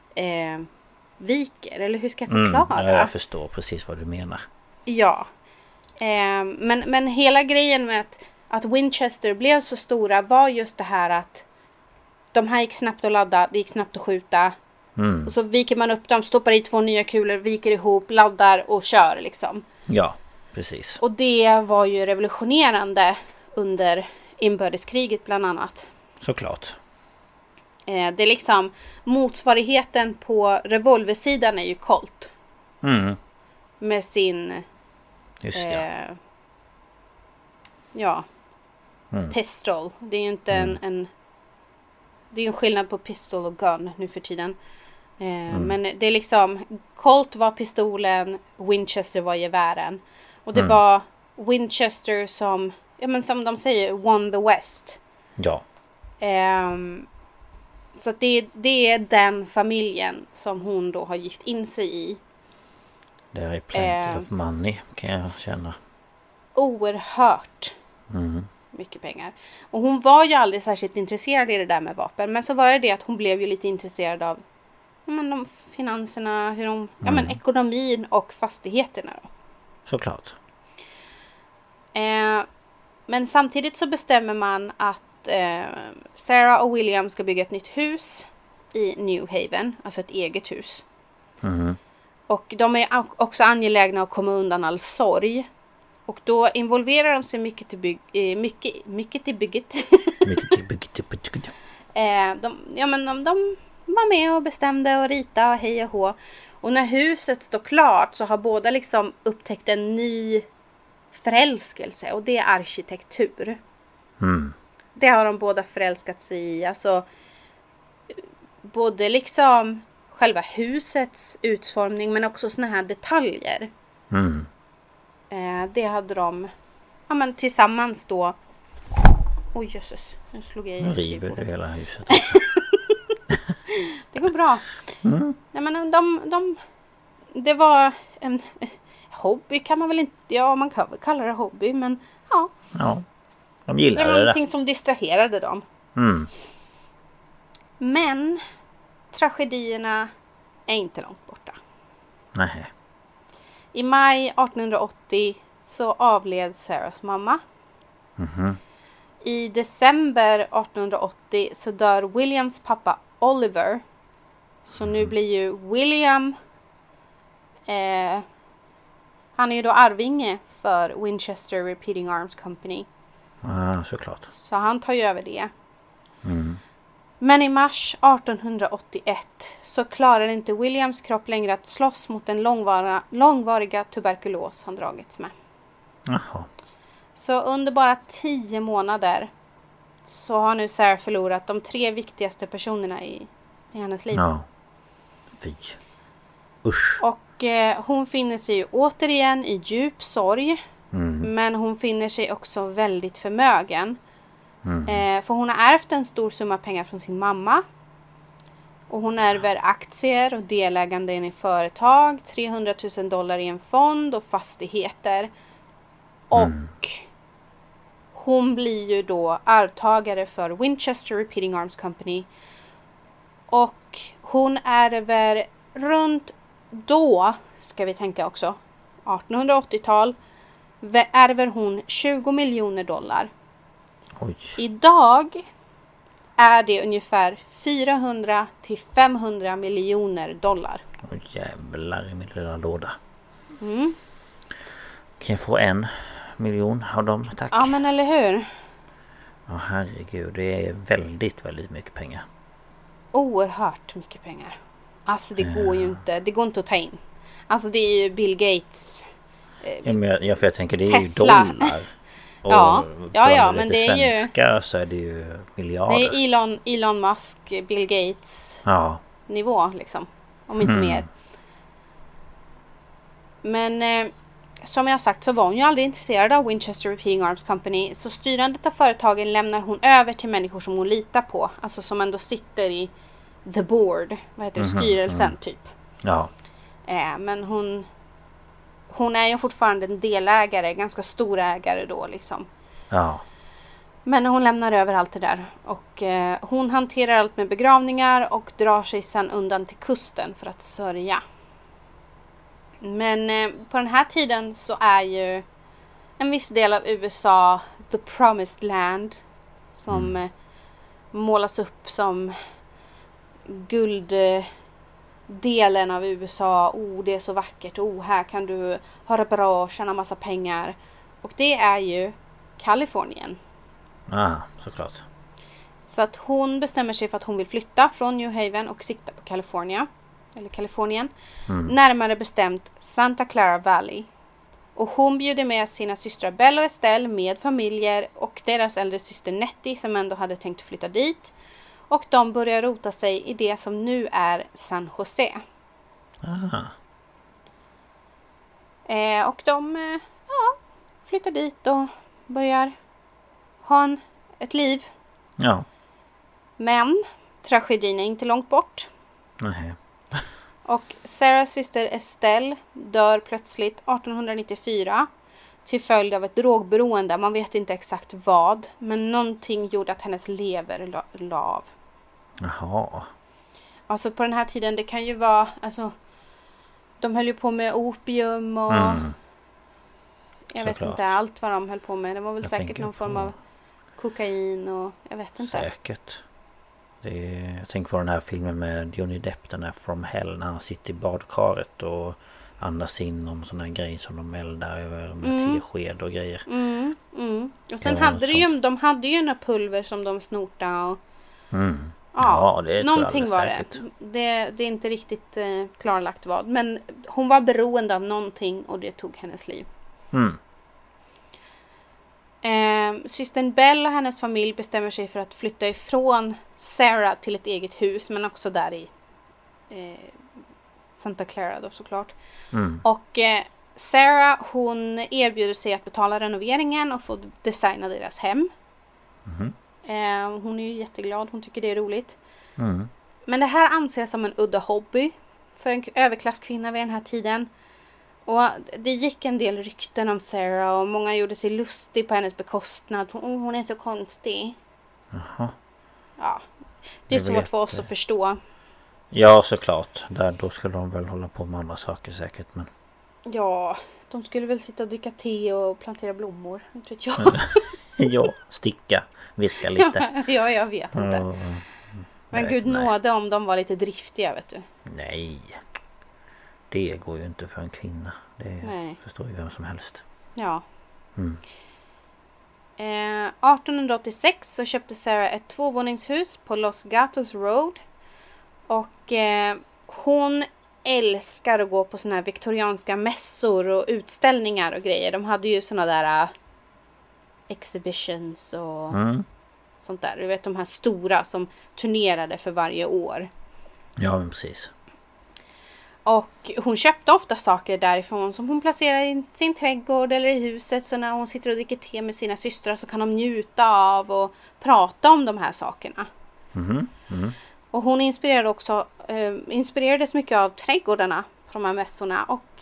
viker, eller hur ska jag förklara? Ja, jag förstår precis vad du menar. Ja, men hela grejen med att Winchester blev så stora var just det här att de här gick snabbt att ladda, det gick snabbt att skjuta. Och så viker man upp dem, stoppar i 2 nya kulor, viker ihop, laddar och kör liksom. Ja, precis. Och det var ju revolutionerande under inbördeskriget bland annat. Såklart. Det är liksom motsvarigheten på revolversidan är ju Colt. Med sin pistol. Det är ju inte det är ju en skillnad på pistol och gun nu för tiden. Men det är liksom Colt var pistolen, Winchester var gevären. Och det var Winchester som de säger won the West. Ja. Så att det är den familjen som hon då har gift in sig i. Det är plenty of money, kan jag känna. Oerhört mycket pengar. Och hon var ju aldrig särskilt intresserad i det där med vapen. Men så var det att hon blev ju lite intresserad av de finanserna, hur ekonomin och fastigheterna då. Såklart. Men samtidigt så bestämmer man att Sarah och William ska bygga ett nytt hus i New Haven. Alltså ett eget hus. Och de är också angelägna att komma undan all sorg. Och då involverar de sig mycket till bygget. De var med och bestämde och rita och hej och hå. Och när huset står klart så har båda liksom upptäckt en ny förälskelse. Och det är arkitektur. Det har de båda förälskat sig i. Alltså både liksom själva husets utformning men också såna här detaljer. Det hade de tillsammans då. Oj jösses, nu slog jag i. Nu river du hela huset. Det går bra. Nej, men det var en hobby kan man väl inte. Ja, man kan väl kalla det hobby, men ja. Ja, de gillade det. Det var någonting som distraherade dem. Men tragedierna är inte långt borta. Nej. I maj 1880 så avled Sarahs mamma. I december 1880 så dör Williams pappa Oliver. Så nu blir ju William han är ju då arvinge för Winchester Repeating Arms Company. Ja, såklart. Så han tar ju över det. Men i mars 1881 så klarar inte Williams kropp längre att slåss mot den långvariga tuberkulos han dragits med. Jaha. Så under bara 10 månader så har nu Sarah förlorat de 3 viktigaste personerna i hennes liv. Ja. Fy. Usch. Och hon finner sig ju återigen i djup sorg. Men hon finner sig också väldigt förmögen. För hon har ärvt en stor summa pengar från sin mamma. Och hon ärver aktier och delägande i företag. $300,000 i en fond och fastigheter. Och hon blir ju då arvtagare för Winchester Repeating Arms Company. Och hon ärver runt då, ska vi tänka också, 1880-tal, ärver hon $20 miljoner. Oj. Idag är det ungefär 400 till 500 miljoner dollar. Oj, jävlar i min lilla låda. Kan jag få 1 miljon av dem, tack? Ja, men eller hur? Ja, herregud, det är väldigt, väldigt mycket pengar. Oerhört mycket pengar. Alltså det går ju inte, det går inte att ta in. Alltså det är ju Bill Gates. Ja, för jag tänker det är Tesla. ju dollar. Och ja, men det är svenska ju... så är det ju miljarder. Det är Elon Musk, Bill Gates nivå liksom. Om inte mer. Men som jag sagt så var hon ju aldrig intresserad av Winchester Repeating Arms Company. Så styrandet av företagen lämnar hon över till människor som hon litar på. Alltså som ändå sitter i the board. Vad heter det? Styrelsen typ. Ja. Men hon är ju fortfarande en delägare. Ganska stor ägare då liksom. Ja. Men hon lämnar över allt det där. Och hon hanterar allt med begravningar. Och drar sig sedan undan till kusten för att sörja. Men på den här tiden så är ju en viss del av USA the promised land. Som målas upp som gulddelen av USA. Det är så vackert. Här kan du ha det bra och tjäna massa pengar. Och det är ju Kalifornien. Såklart. Så att hon bestämmer sig för att hon vill flytta från New Haven och sikta på Kalifornien. Närmare bestämt Santa Clara Valley. Och hon bjuder med sina systrar Belle och Estelle med familjer och deras äldre syster Nettie som ändå hade tänkt flytta dit. Och de börjar rota sig i det som nu är San Jose. Och de flyttar dit och börjar ha ett liv. Ja. Men tragedin är inte långt bort. Nej. Och Sarahs syster Estelle dör plötsligt 1894 till följd av ett drogberoende. Man vet inte exakt vad, men någonting gjorde att hennes lever la av. Jaha. Alltså på den här tiden, det kan ju vara, alltså de höll ju på med opium och jag vet inte allt vad de höll på med. Det var väl säkert någon form av kokain och jag vet inte. Säkert. Jag tänker på den här filmen med Johnny Depp, den här From Hell, när han sitter i badkaret och andas in någon sån här grej som de eldar över med tesked och grejer. Och sen de hade ju en pulver som de snortade och ja, det någonting tror jag var säkert. Det är inte riktigt klarlagt vad, men hon var beroende av någonting och det tog hennes liv. Systern Belle och hennes familj bestämmer sig för att flytta ifrån Sarah till ett eget hus, men också där i Santa Clara då såklart. Och Sarah, hon erbjuder sig att betala renoveringen och få designa deras hem. Hon är ju jätteglad, hon tycker det är roligt. Men det här anses som en udda hobby för en överklasskvinna vid den här tiden. Och det gick en del rykten om Sarah och många gjorde sig lustig på hennes bekostnad. Hon är så konstig. Jaha. Ja. Det är svårt för oss att förstå. Ja, såklart. Då skulle de väl hålla på med andra saker säkert. Men... Ja, de skulle väl sitta och dricka te och plantera blommor. Inte vet jag. Ja, sticka, virka lite. Ja, jag vet inte. Men gud nåde om de var lite driftiga, vet du. Nej, det går ju inte för en kvinna. Det förstår ju vem som helst. Ja. 1886 så köpte Sarah ett 2-våningshus på Los Gatos Road. Och hon älskar att gå på såna här viktorianska mässor och utställningar och grejer. De hade ju såna där exhibitions och sånt där. Du vet, de här stora som turnerade för varje år. Ja, men precis. Och hon köpte ofta saker därifrån som hon placerade i sin trädgård eller i huset. Så när hon sitter och dricker te med sina systrar så kan de njuta av och prata om de här sakerna. Och hon inspirerades mycket av trädgårdarna på de här mässorna. Och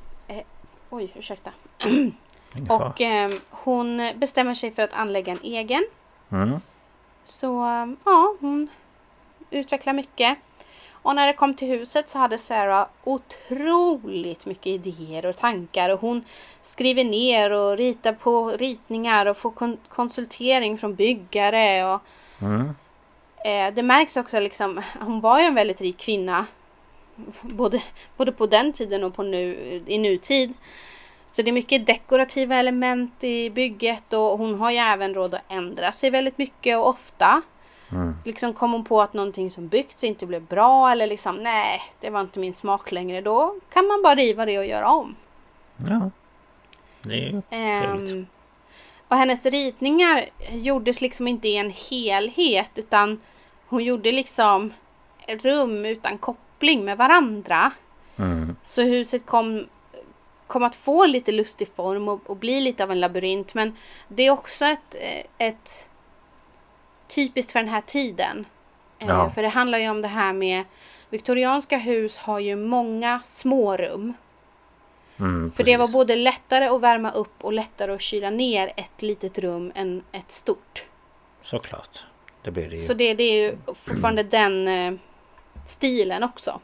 och hon bestämmer sig för att anlägga en egen. Så hon utvecklar mycket. Och när det kom till huset så hade Sarah otroligt mycket idéer och tankar. Och hon skriver ner och ritar på ritningar och får konsultering från byggare. Och det märks också liksom, hon var ju en väldigt rik kvinna. Både på den tiden och i nutid. Så det är mycket dekorativa element i bygget. Och hon har ju även råd att ändra sig väldigt mycket och ofta. Liksom kom hon på att någonting som byggts inte blev bra. Eller liksom, nej, det var inte min smak längre. Då kan man bara riva det och göra om. Ja, det är ju trevligt. Och hennes ritningar gjordes liksom inte i en helhet. Utan hon gjorde liksom rum utan koppling med varandra. Så huset kom att få lite lustig form och bli lite av en labyrint. Men det är också ett typiskt för den här tiden. Ja. För det handlar ju om det här med viktorianska hus har ju många små rum. För det var både lättare att värma upp och lättare att kyla ner ett litet rum än ett stort. Såklart. Det blir det ju. Så det är ju fortfarande den stilen också.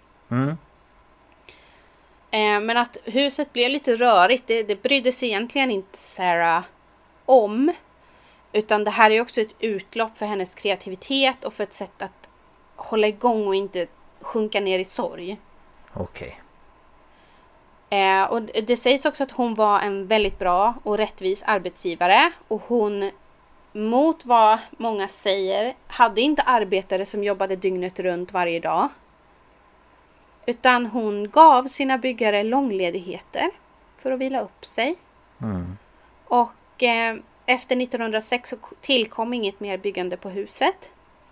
Men att huset blev lite rörigt, det brydde sig egentligen inte Sarah om. Utan det här är också ett utlopp för hennes kreativitet och för ett sätt att hålla igång och inte sjunka ner i sorg. Okej. Och det sägs också att hon var en väldigt bra och rättvis arbetsgivare. Och hon, mot vad många säger, hade inte arbetare som jobbade dygnet runt varje dag. Utan hon gav sina byggare långledigheter för att vila upp sig. Och efter 1906 så tillkom inget mer byggande på huset.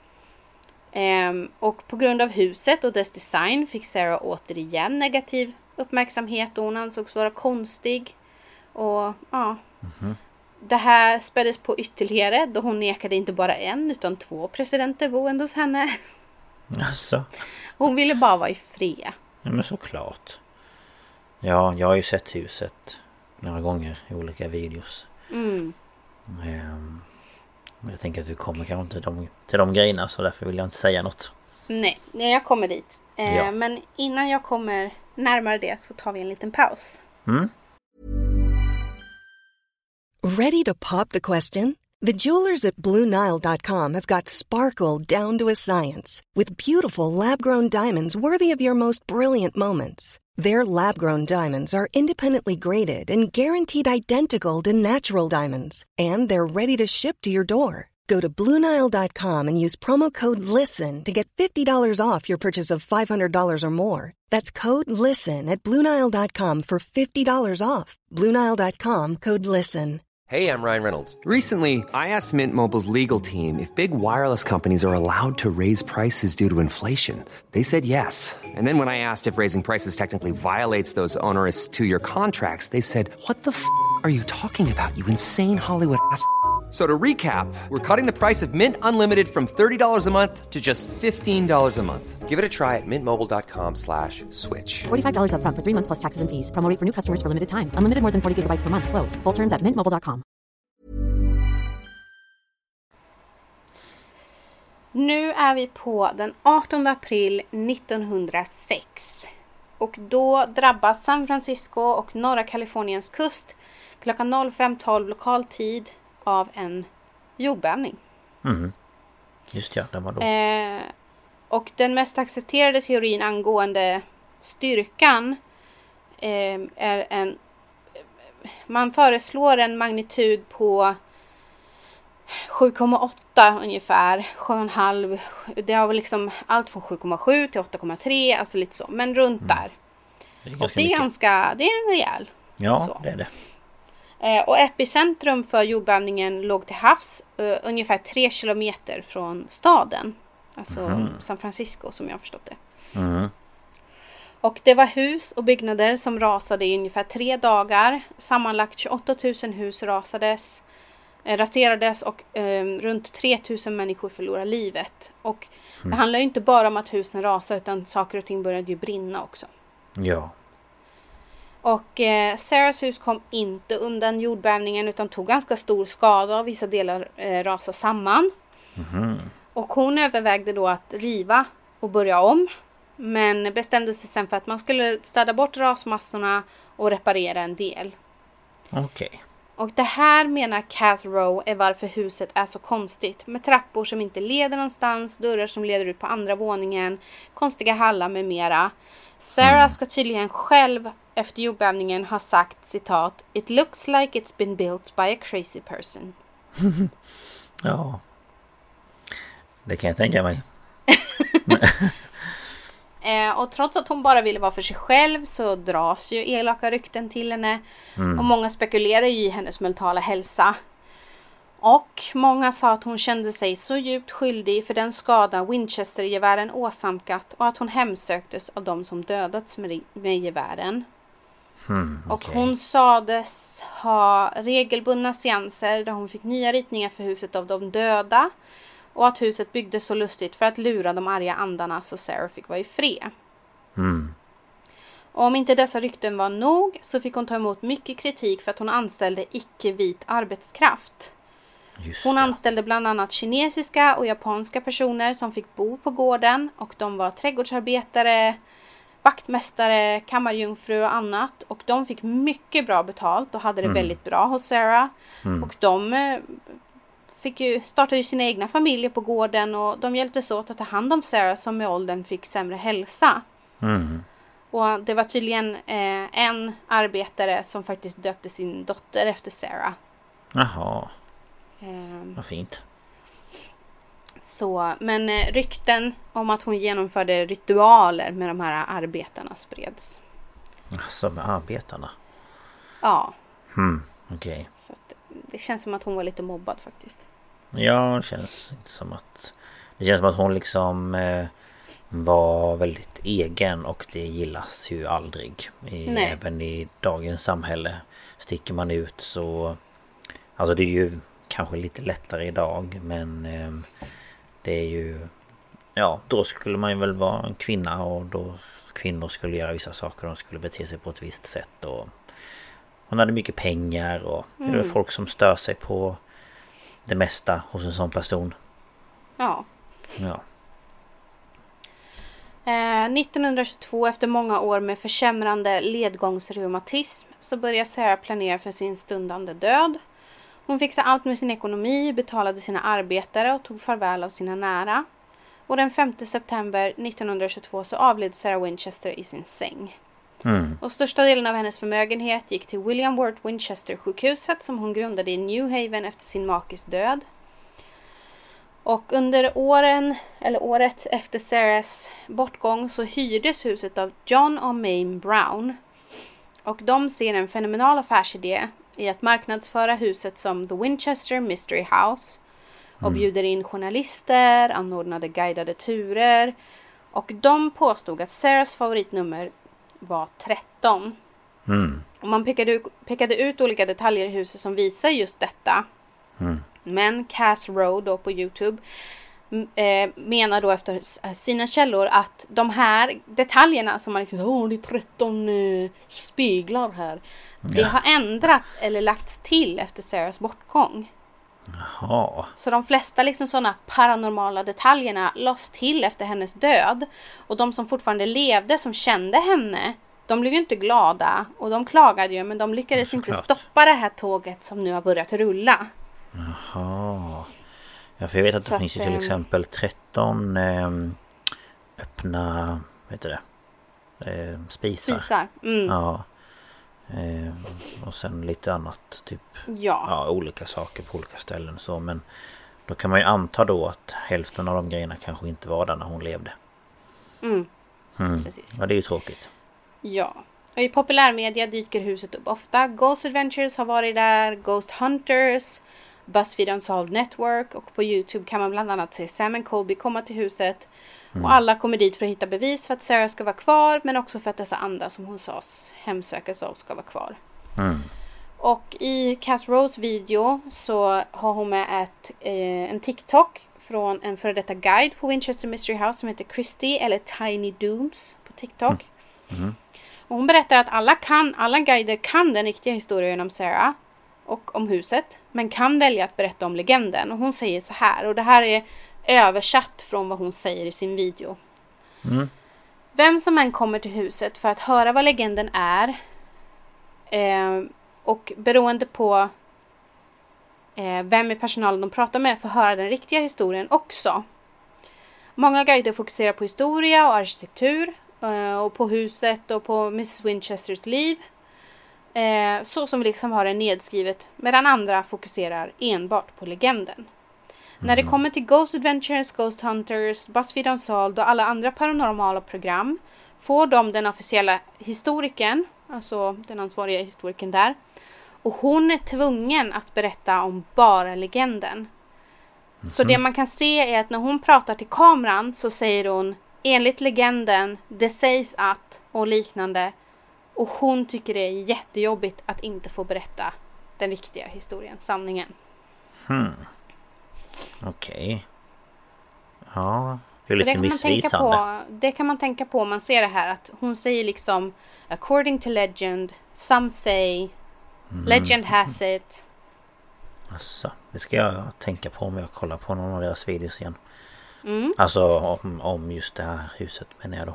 Och på grund av huset och dess design fick Sarah återigen negativ uppmärksamhet. Och hon ansågs vara konstig. Och det här späddes på ytterligare då hon nekade inte bara en utan 2 presidenter boende hos henne. Alltså. Hon ville bara vara i fred. Ja, men såklart. Ja, jag har ju sett huset några gånger i olika videos. Jag tänker att du kommer kanske inte till de grejerna, så därför vill jag inte säga något. Nej, jag kommer dit. Men innan jag kommer närmare det så tar vi en liten paus. Ready to pop the question? The jewelers at BlueNile.com have got sparkle down to a science with beautiful lab-grown diamonds worthy of your most brilliant moments. Their lab-grown diamonds are independently graded and guaranteed identical to natural diamonds, and they're ready to ship to your door. Go to BlueNile.com and use promo code LISTEN to get $50 off your purchase of $500 or more. That's code LISTEN at BlueNile.com for $50 off. BlueNile.com, code LISTEN. Hey, I'm Ryan Reynolds. Recently, I asked Mint Mobile's legal team if big wireless companies are allowed to raise prices due to inflation. They said yes. And then when I asked if raising prices technically violates those onerous 2-year contracts, they said, "What the f*** are you talking about, you insane Hollywood ass?" So to recap, we're cutting the price of Mint Unlimited from $30 a month to just $15 a month. Give it a try at mintmobile.com/switch. $45 up front for 3 months plus taxes and fees. Promo rate for new customers for limited time. Unlimited more than 40 gigabytes per month. Slows full terms at mintmobile.com. Nu är vi på den 18 april 1906. Och då drabbas San Francisco och norra Kaliforniens kust klockan 05:12 lokal tid av en jordbävning. Just ja, den var då. Och den mest accepterade teorin angående styrkan är en... Man föreslår en magnitud på 7,8 ungefär. 7,5. Det har väl liksom allt från 7,7 till 8,3. Alltså lite så. Men runt där. Det är en rejäl. Ja, så. Det är det. Och epicentrum för jordbävningen låg till havs ungefär 3 kilometer från staden. Alltså San Francisco som jag har förstått det. Och det var hus och byggnader som rasade i ungefär 3 dagar. Sammanlagt 28 000 hus raserades och runt 3 000 människor förlorade livet. Och det handlar ju inte bara om att husen rasade utan saker och ting började ju brinna också. Ja. Och Sarahs hus kom inte undan jordbävningen utan tog ganska stor skada och vissa delar rasade samman. Och hon övervägde då att riva och börja om. Men bestämde sig sen för att man skulle städa bort rasmassorna och reparera en del. Okej. Och det här menar Cass Rowe är varför huset är så konstigt. Med trappor som inte leder någonstans, dörrar som leder ut på andra våningen, konstiga hallar med mera. Sarah ska tydligen själv efter jordbävningen ha sagt citat: "It looks like it's been built by a crazy person." Ja. Det kan jag tänka mig. Och trots att hon bara ville vara för sig själv så dras ju elaka rykten till henne. Och många spekulerar ju i hennes mentala hälsa. Och många sa att hon kände sig så djupt skyldig för den skada Winchester-gevären åsamkat och att hon hemsöktes av de som dödats med gevären. Och hon sades ha regelbundna seanser där hon fick nya ritningar för huset av de döda. Och att huset byggdes så lustigt för att lura de arga andarna så Sarah fick vara i fred. Och om inte dessa rykten var nog så fick hon ta emot mycket kritik för att hon anställde icke-vit arbetskraft. Hon anställde bland annat kinesiska och japanska personer som fick bo på gården. Och de var trädgårdsarbetare, vaktmästare, kammarjungfru och annat. Och de fick mycket bra betalt och hade det väldigt bra hos Sarah. Och de... startade ju sina egna familjer på gården och de hjälptes åt att ta hand om Sarah som med åldern fick sämre hälsa. Och det var tydligen en arbetare som faktiskt döpte sin dotter efter Sarah. Jaha. Vad fint. Så, men rykten om att hon genomförde ritualer med de här arbetarna spreds. Alltså med arbetarna? Ja. Okej. Så att det känns som att hon var lite mobbad faktiskt. Ja, det känns inte som att... Det känns som att hon liksom var väldigt egen och det gillas ju aldrig. Även i dagens samhälle sticker man ut så... Alltså det är ju kanske lite lättare idag men det är ju... Ja, då skulle man ju väl vara en kvinna och då kvinnor skulle göra vissa saker och de skulle bete sig på ett visst sätt och... Hon hade mycket pengar och det är folk som stör sig på det mesta hos en sån person. Ja. 1922 efter många år med försämrande ledgångsreumatism så började Sarah planera för sin stundande död. Hon fixade allt med sin ekonomi, betalade sina arbetare och tog farväl av sina nära. Och den 5 september 1922 så avled Sarah Winchester i sin säng. Och största delen av hennes förmögenhet gick till William Worth Winchester sjukhuset som hon grundade i New Haven efter sin makes död. Och under året efter Sarahs bortgång så hyrdes huset av John och Mame Brown. Och de ser en fenomenal affärsidé i att marknadsföra huset som The Winchester Mystery House. Och bjuder in journalister, anordnade guidade turer. Och de påstod att Sarahs favoritnummer var 13. Och man pekade ut olika detaljer i huset som visar just detta. Men Cass Rowe då på YouTube menar då efter sina källor att de här detaljerna som man liksom det är 13 speglar här. Det har ändrats eller lagts till efter Sarahs bortgång. Jaha. Så de flesta liksom sådana paranormala detaljerna lades till efter hennes död. Och de som fortfarande levde, som kände henne, de blev ju inte glada. Och de klagade ju, men de lyckades inte stoppa det här tåget som nu har börjat rulla. Jaha. Ja, för jag vet att det finns ju till exempel 13 öppna, vad heter det? Spisar. Mm. Ja. Och sen lite annat, typ olika saker på olika ställen så, men då kan man ju anta då att hälften av de grejerna kanske inte var där när hon levde. Precis. Ja, det är ju tråkigt. Ja. Och i populärmedia dyker huset upp ofta. Ghost Adventures har varit där, Ghost Hunters, BuzzFeed Unsolved Network, och på YouTube kan man bland annat se Sam och Colby komma till huset. Och alla kommer dit för att hitta bevis för att Sarah ska vara kvar, men också för att dessa andra som hon sades hemsökas av ska vara kvar. Och i Cass Rose video så har hon med en TikTok från en före detta guide på Winchester Mystery House som heter Christy, eller Tiny Dooms på TikTok. Och hon berättar att alla guider kan den riktiga historien om Sarah och om huset, men kan välja att berätta om legenden. Och hon säger så här, och det här är översatt från vad hon säger i sin video. Vem som än kommer till huset för att höra vad legenden är, och beroende på vem i personalen de pratar med, får höra den riktiga historien också. Många guider fokuserar på historia och arkitektur, och på huset och på Mrs. Winchesters liv, så som vi liksom har det nedskrivet, medan andra fokuserar enbart på legenden. När det kommer till Ghost Adventures, Ghost Hunters, BuzzFeed Unsolved och alla andra paranormala program, får de den officiella historikern, alltså den ansvariga historikern där, och hon är tvungen att berätta om bara legenden. Så det man kan se är att när hon pratar till kameran så säger hon enligt legenden, det sägs att, och liknande, och hon tycker det är jättejobbigt att inte få berätta den riktiga historien, sanningen. Okej. Ja, det är lite missvisande. Det kan man tänka på om man ser det här, att hon säger liksom according to legend, some say, legend has it. Alltså, det ska jag tänka på om jag kollar på någon av deras videos igen. Alltså om just det här huset, menar jag då.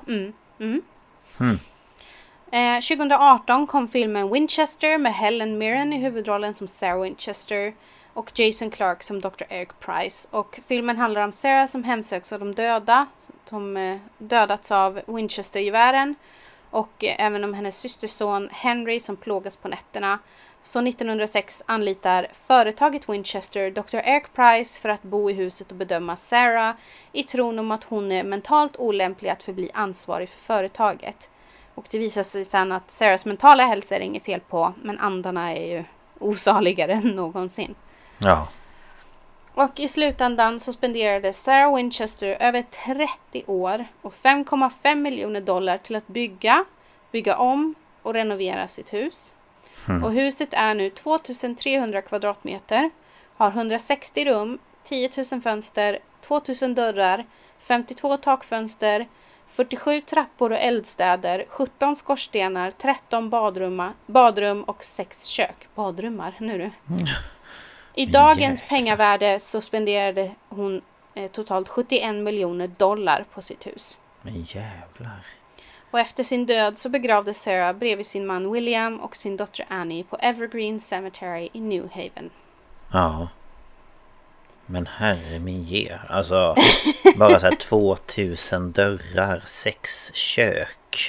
2018 kom filmen Winchester med Helen Mirren i huvudrollen som Sarah Winchester och Jason Clarke som Dr. Eric Price. Och filmen handlar om Sarah som hemsöks av de döda, som dödats av Winchester-gevären, och även om hennes systerson Henry som plågas på nätterna. Så 1906 anlitar företaget Winchester Dr. Eric Price för att bo i huset och bedöma Sarah i tron om att hon är mentalt olämplig att förbli ansvarig för företaget. Och det visar sig sedan att Sarahs mentala hälsa är inget fel på, men andarna är ju osaligare än någonsin. Ja. Och i slutändan så spenderade Sarah Winchester över 30 år och $5,5 miljoner till att bygga om och renovera sitt hus. Och huset är nu 2300 kvadratmeter, har 160 rum, 10 000 fönster, 2000 dörrar, 52 takfönster, 47 trappor och eldstäder, 17 skorstenar, 13 badrum och 6 kök. Badrummar, nu du. I dagens pengavärde så spenderade hon totalt $71 miljoner på sitt hus. Men jävlar. Och efter sin död så begravdes Sarah bredvid sin man William och sin dotter Annie på Evergreen Cemetery i New Haven. Ja. Men herre min ge. Alltså bara så här 2000 dörrar, 6 kök,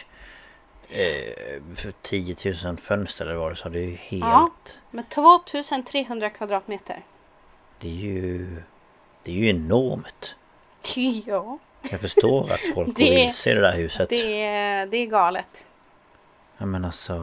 10 000 fönster eller vad det så. Det är ju helt... Ja, med 2300 kvadratmeter. Det är ju enormt. Ja. Jag förstår att folk vill se det där huset. Det är galet. Ja, men alltså...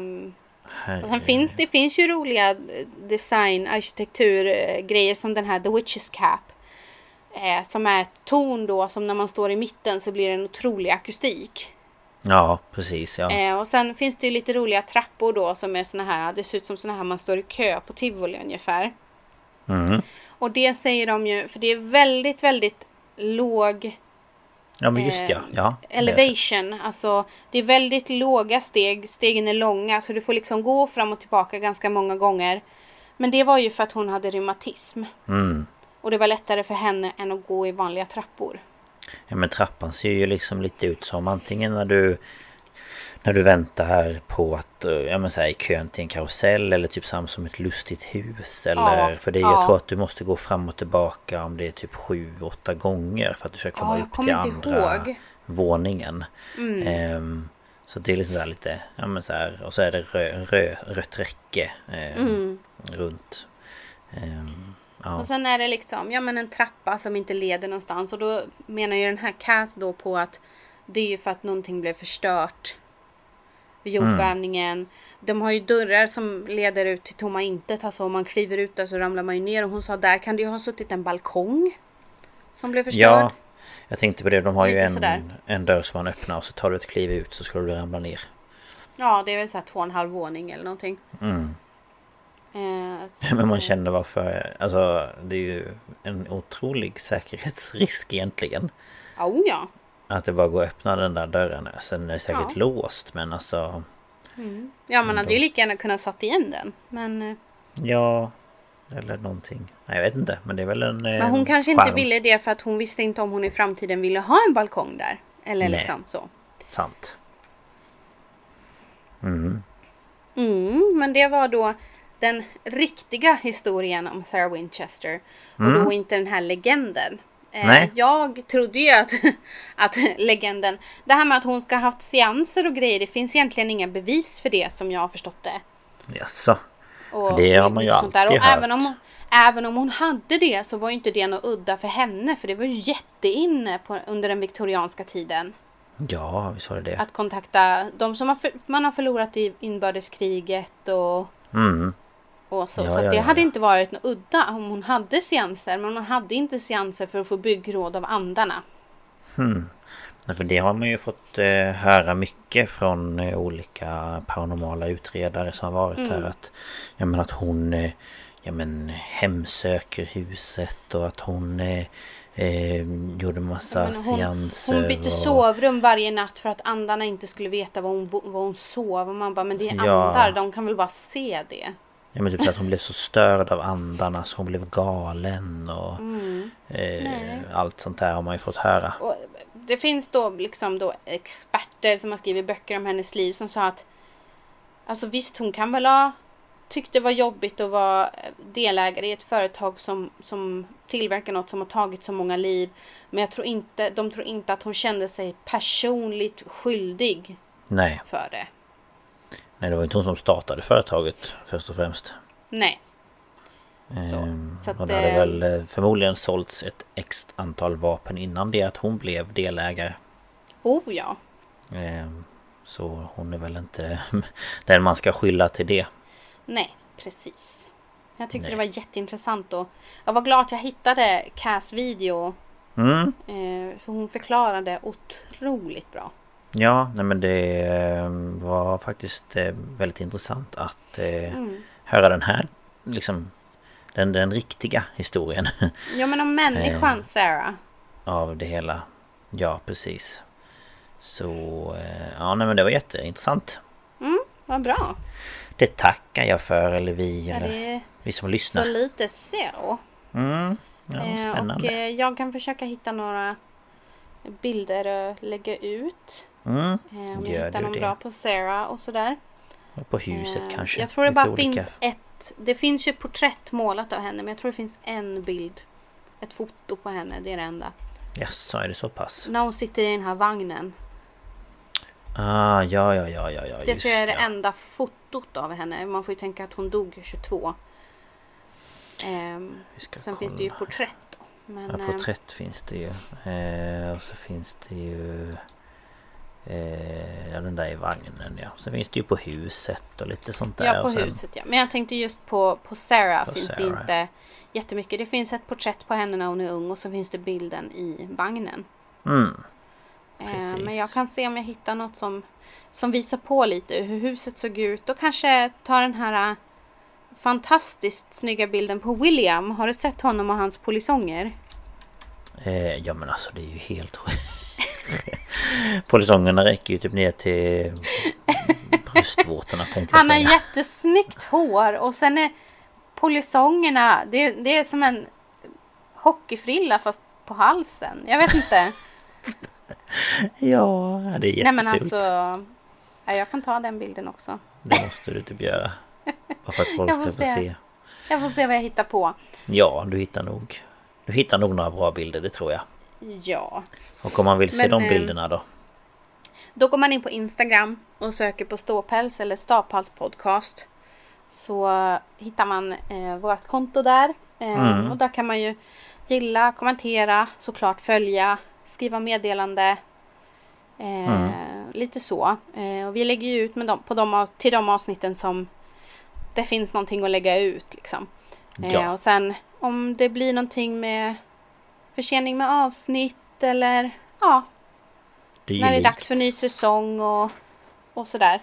det finns ju roliga design, arkitekturgrejer som den här The Witch's Cap. Som är ett torn då, som när man står i mitten så blir det en otrolig akustik. Ja, precis. Ja. Och sen finns det ju lite roliga trappor då som är såna här, det ser ut som såna här man står i kö på tivoli ungefär. Och det säger de ju, för det är väldigt, väldigt låg... Ja, men just ja. Elevation, alltså det är väldigt låga steg, stegen är långa så du får liksom gå fram och tillbaka ganska många gånger Men det var ju för att hon hade reumatism. Mm. Och det var lättare för henne än att gå i vanliga trappor. Ja, men trappan ser ju liksom lite ut som antingen när du väntar här på att säga, i kön till en karusell eller typ samma som ett lustigt hus eller för det jag tror att du måste gå fram och tillbaka om det är typ 7-8 gånger för att du ska komma upp till andra våningen. Så det är liksom där lite så här, och så är det rött räcke runt. Och sen är det liksom en trappa som inte leder någonstans, och då menar ju den här Cass då på att det är ju för att någonting blev förstört vid jordbävningen. De har ju dörrar som leder ut till tomma intet, alltså om man kliver ut där så ramlar man ju ner, och hon sa där kan det ju ha suttit en balkong som blev förstörd. Ja, jag tänkte på det, de har ju en dörr som man öppnar och så tar du ett kliv ut så ska du ramla ner. Ja, det är väl så här 2,5 våning eller någonting. Men man känner varför, alltså det är ju en otrolig säkerhetsrisk egentligen. Ja. Att det bara går att öppna den där dörren. Sen är det säkert låst, men alltså... Ja, man hade ju lika gärna kunnat satt igen den, men... Ja, eller någonting. Nej, jag vet inte, men det är väl en men hon kanske inte ville det för att hon visste inte om hon i framtiden ville ha en balkong där. Eller liksom så. Sant. Men det var då den riktiga historien om Sarah Winchester. Och då inte den här legenden. Jag trodde ju att legenden, det här med att hon ska ha haft seanser och grejer, det finns egentligen inga bevis för det som jag har förstått det. Jaså, för det har man ju alltid hört. Även om hon hade det så var ju inte det något udda för henne, för det var ju jätteinne under den viktorianska tiden. Ja, visst var det. Att kontakta de som man har förlorat i inbördeskriget och så. Så det hade inte varit något udda om hon hade seanser. Men hon hade inte seanser för att få byggråd av andarna. För det har man ju fått höra mycket från olika paranormala utredare som har varit här. Att hon hemsöker huset och att hon gjorde massa seanser. Hon bytte sovrum varje natt för att andarna inte skulle veta var hon sov. Och man bara, men det är andar, de kan väl bara se det. Ja, men typ så att hon blev så störd av andarna så hon blev galen och allt sånt där har man ju fått höra. Och det finns då experter som har skrivit böcker om hennes liv som sa att alltså visst, hon kan väl ha tyckt det var jobbigt att vara delägare i ett företag som tillverkar något som har tagit så många liv, men de tror inte att hon kände sig personligt skyldig för det. Nej, det var inte hon som startade företaget först och främst. Nej. Så att, det hade väl förmodligen sålts ett x antal vapen innan det att hon blev delägare. Ja. Så hon är väl inte den man ska skylla till det. Nej, precis. Jag tyckte det var jätteintressant och jag var glad att jag hittade Cass video. För hon förklarade otroligt bra. Ja, men det var faktiskt väldigt intressant att höra den här liksom den riktiga historien. Ja, men om människan Sarah. Av det hela. Ja, precis. Så men det var jätteintressant. Vad bra. Det tackar jag för, eller vi som lyssnar. Så lite så. Spännande. Och jag kan försöka hitta några bilder och lägga ut. Om jag hittar någon bra på Sarah och sådär. Och på huset kanske. Jag tror det bara finns det finns ju porträtt målat av henne, men jag tror det finns en bild. Ett foto på henne, det är det enda. Så är det så pass. När hon sitter i den här vagnen. Ja. Det tror jag är det enda fotot av henne. Man får ju tänka att hon dog 22. Sen finns det ju porträtt då. Men, porträtt finns det ju. Och så finns det ju den där i vagnen. Sen finns det ju på huset och lite sånt där. Ja, på huset, ja. Men jag tänkte just på Sarah finns det inte jättemycket. Det finns ett porträtt på henne när hon är ung och så finns det bilden i vagnen. Men jag kan se om jag hittar något som visar på lite hur huset såg ut. Och kanske ta den här fantastiskt snygga bilden på William. Har du sett honom och hans polisonger? Ja, men alltså det är ju helt polisongerna räcker ju typ ner till bröstvårtorna, tänkte jag Han säga. har jättesnyggt hår och sen är polisongerna, det är som en hockeyfrilla fast på halsen. Jag vet inte. Ja, det är jättefult. Nej men alltså, jag kan ta den bilden också. Det måste du typ göra. Bara för att folk ska få se. Jag får se vad jag hittar på. Ja, du hittar nog några bra bilder, det tror jag. Ja. Och om man vill se de bilderna då? Då går man in på Instagram och söker på Ståpäls eller Stapals podcast. Så hittar man vårt konto där. Och där kan man ju gilla, kommentera, såklart följa, skriva meddelande. Lite så. Och vi lägger ju ut till de avsnitten som det finns någonting att lägga ut liksom. Och sen om det blir någonting med försening med avsnitt eller när det är dags för ny säsong och sådär.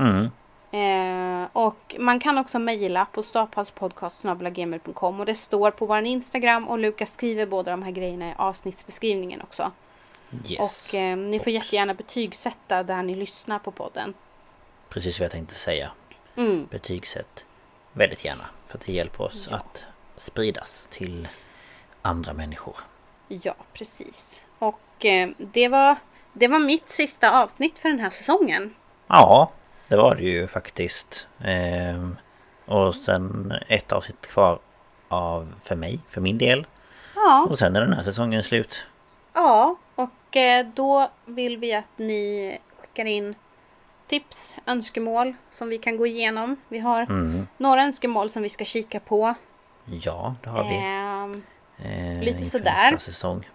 Och man kan också mejla på staphalspodcast@gmail.com och det står på vår Instagram och Lukas skriver båda de här grejerna i avsnittsbeskrivningen också. Yes. Och ni får jättegärna betygsätta där ni lyssnar på podden. Precis vad jag tänkte säga. Betygsätt väldigt gärna. För att det hjälper oss att spridas till andra människor. Ja, precis. Och det var mitt sista avsnitt för den här säsongen. Ja, det var det ju faktiskt. Och sen ett avsnitt kvar för min del. Ja. Och sen är den här säsongen slut. Ja, och då vill vi att ni skickar in tips, önskemål som vi kan gå igenom. Vi har några önskemål som vi ska kika på. Ja, det har vi. Lite sådär. Nästa säsong.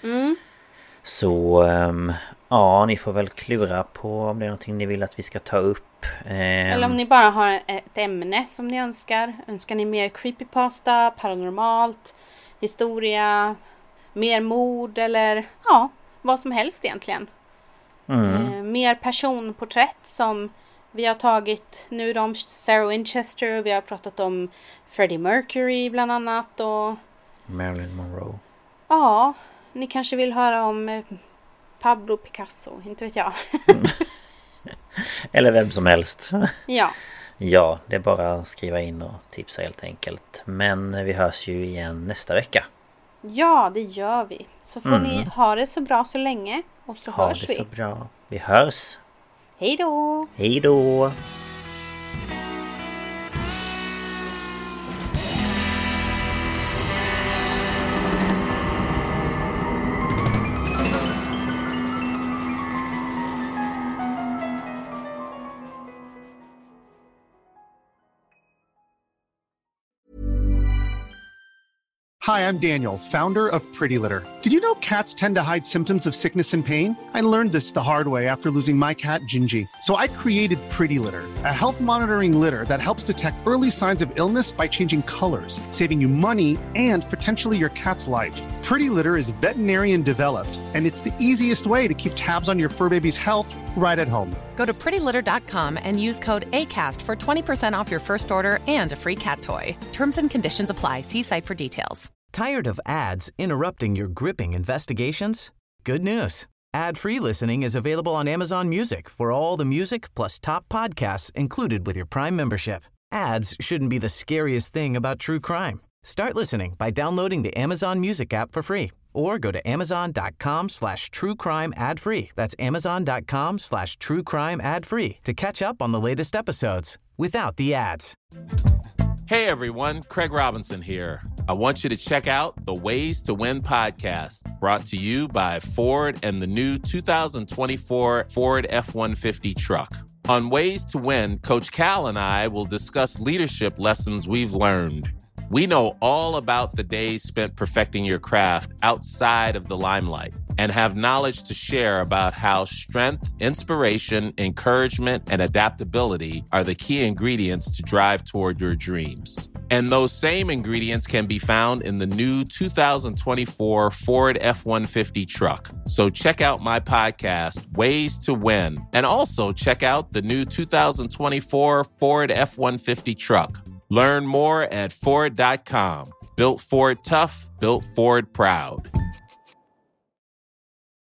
Så ni får väl klura på om det är någonting ni vill att vi ska ta upp. Eller om ni bara har ett ämne som ni önskar. Önskar ni mer creepypasta, paranormalt, historia, mer mord eller vad som helst egentligen. Mer personporträtt som vi har tagit nu om Sarah Winchester och vi har pratat om Freddie Mercury bland annat och Marilyn Monroe. Ja, ni kanske vill höra om Pablo Picasso, inte vet jag. Eller vem som helst. Ja. Ja, det är bara att skriva in och tipsa helt enkelt. Men vi hörs ju igen nästa vecka. Ja, det gör vi. Så får ni ha det så bra så länge. Och så hörs vi. Ha det så bra. Vi hörs. Hej då. Hej då. Hi, I'm Daniel, founder of Pretty Litter. Did you know cats tend to hide symptoms of sickness and pain? I learned this the hard way after losing my cat, Gingy. So I created Pretty Litter, a health monitoring litter that helps detect early signs of illness by changing colors, saving you money and potentially your cat's life. Pretty Litter is veterinarian developed, and it's the easiest way to keep tabs on your fur baby's health right at home. Go to prettylitter.com and use code ACAST for 20% off your first order and a free cat toy. Terms and conditions apply. See site for details. Tired of ads interrupting your gripping investigations? Good news. Ad-free listening is available on Amazon Music for all the music plus top podcasts included with your Prime membership. Ads shouldn't be the scariest thing about true crime. Start listening by downloading the Amazon Music app for free or go to amazon.com/truecrime ad-free. That's amazon.com/truecrime ad-free to catch up on the latest episodes without the ads. Hey everyone, Craig Robinson here. I want you to check out the Ways to Win podcast, brought to you by Ford and the new 2024 Ford F-150 truck. On Ways to Win, Coach Cal and I will discuss leadership lessons we've learned. We know all about the days spent perfecting your craft outside of the limelight and have knowledge to share about how strength, inspiration, encouragement, and adaptability are the key ingredients to drive toward your dreams. And those same ingredients can be found in the new 2024 Ford F-150 truck. So check out my podcast, Ways to Win, and also check out the new 2024 Ford F-150 truck. Learn more at Ford.com. Built Ford tough, built Ford proud.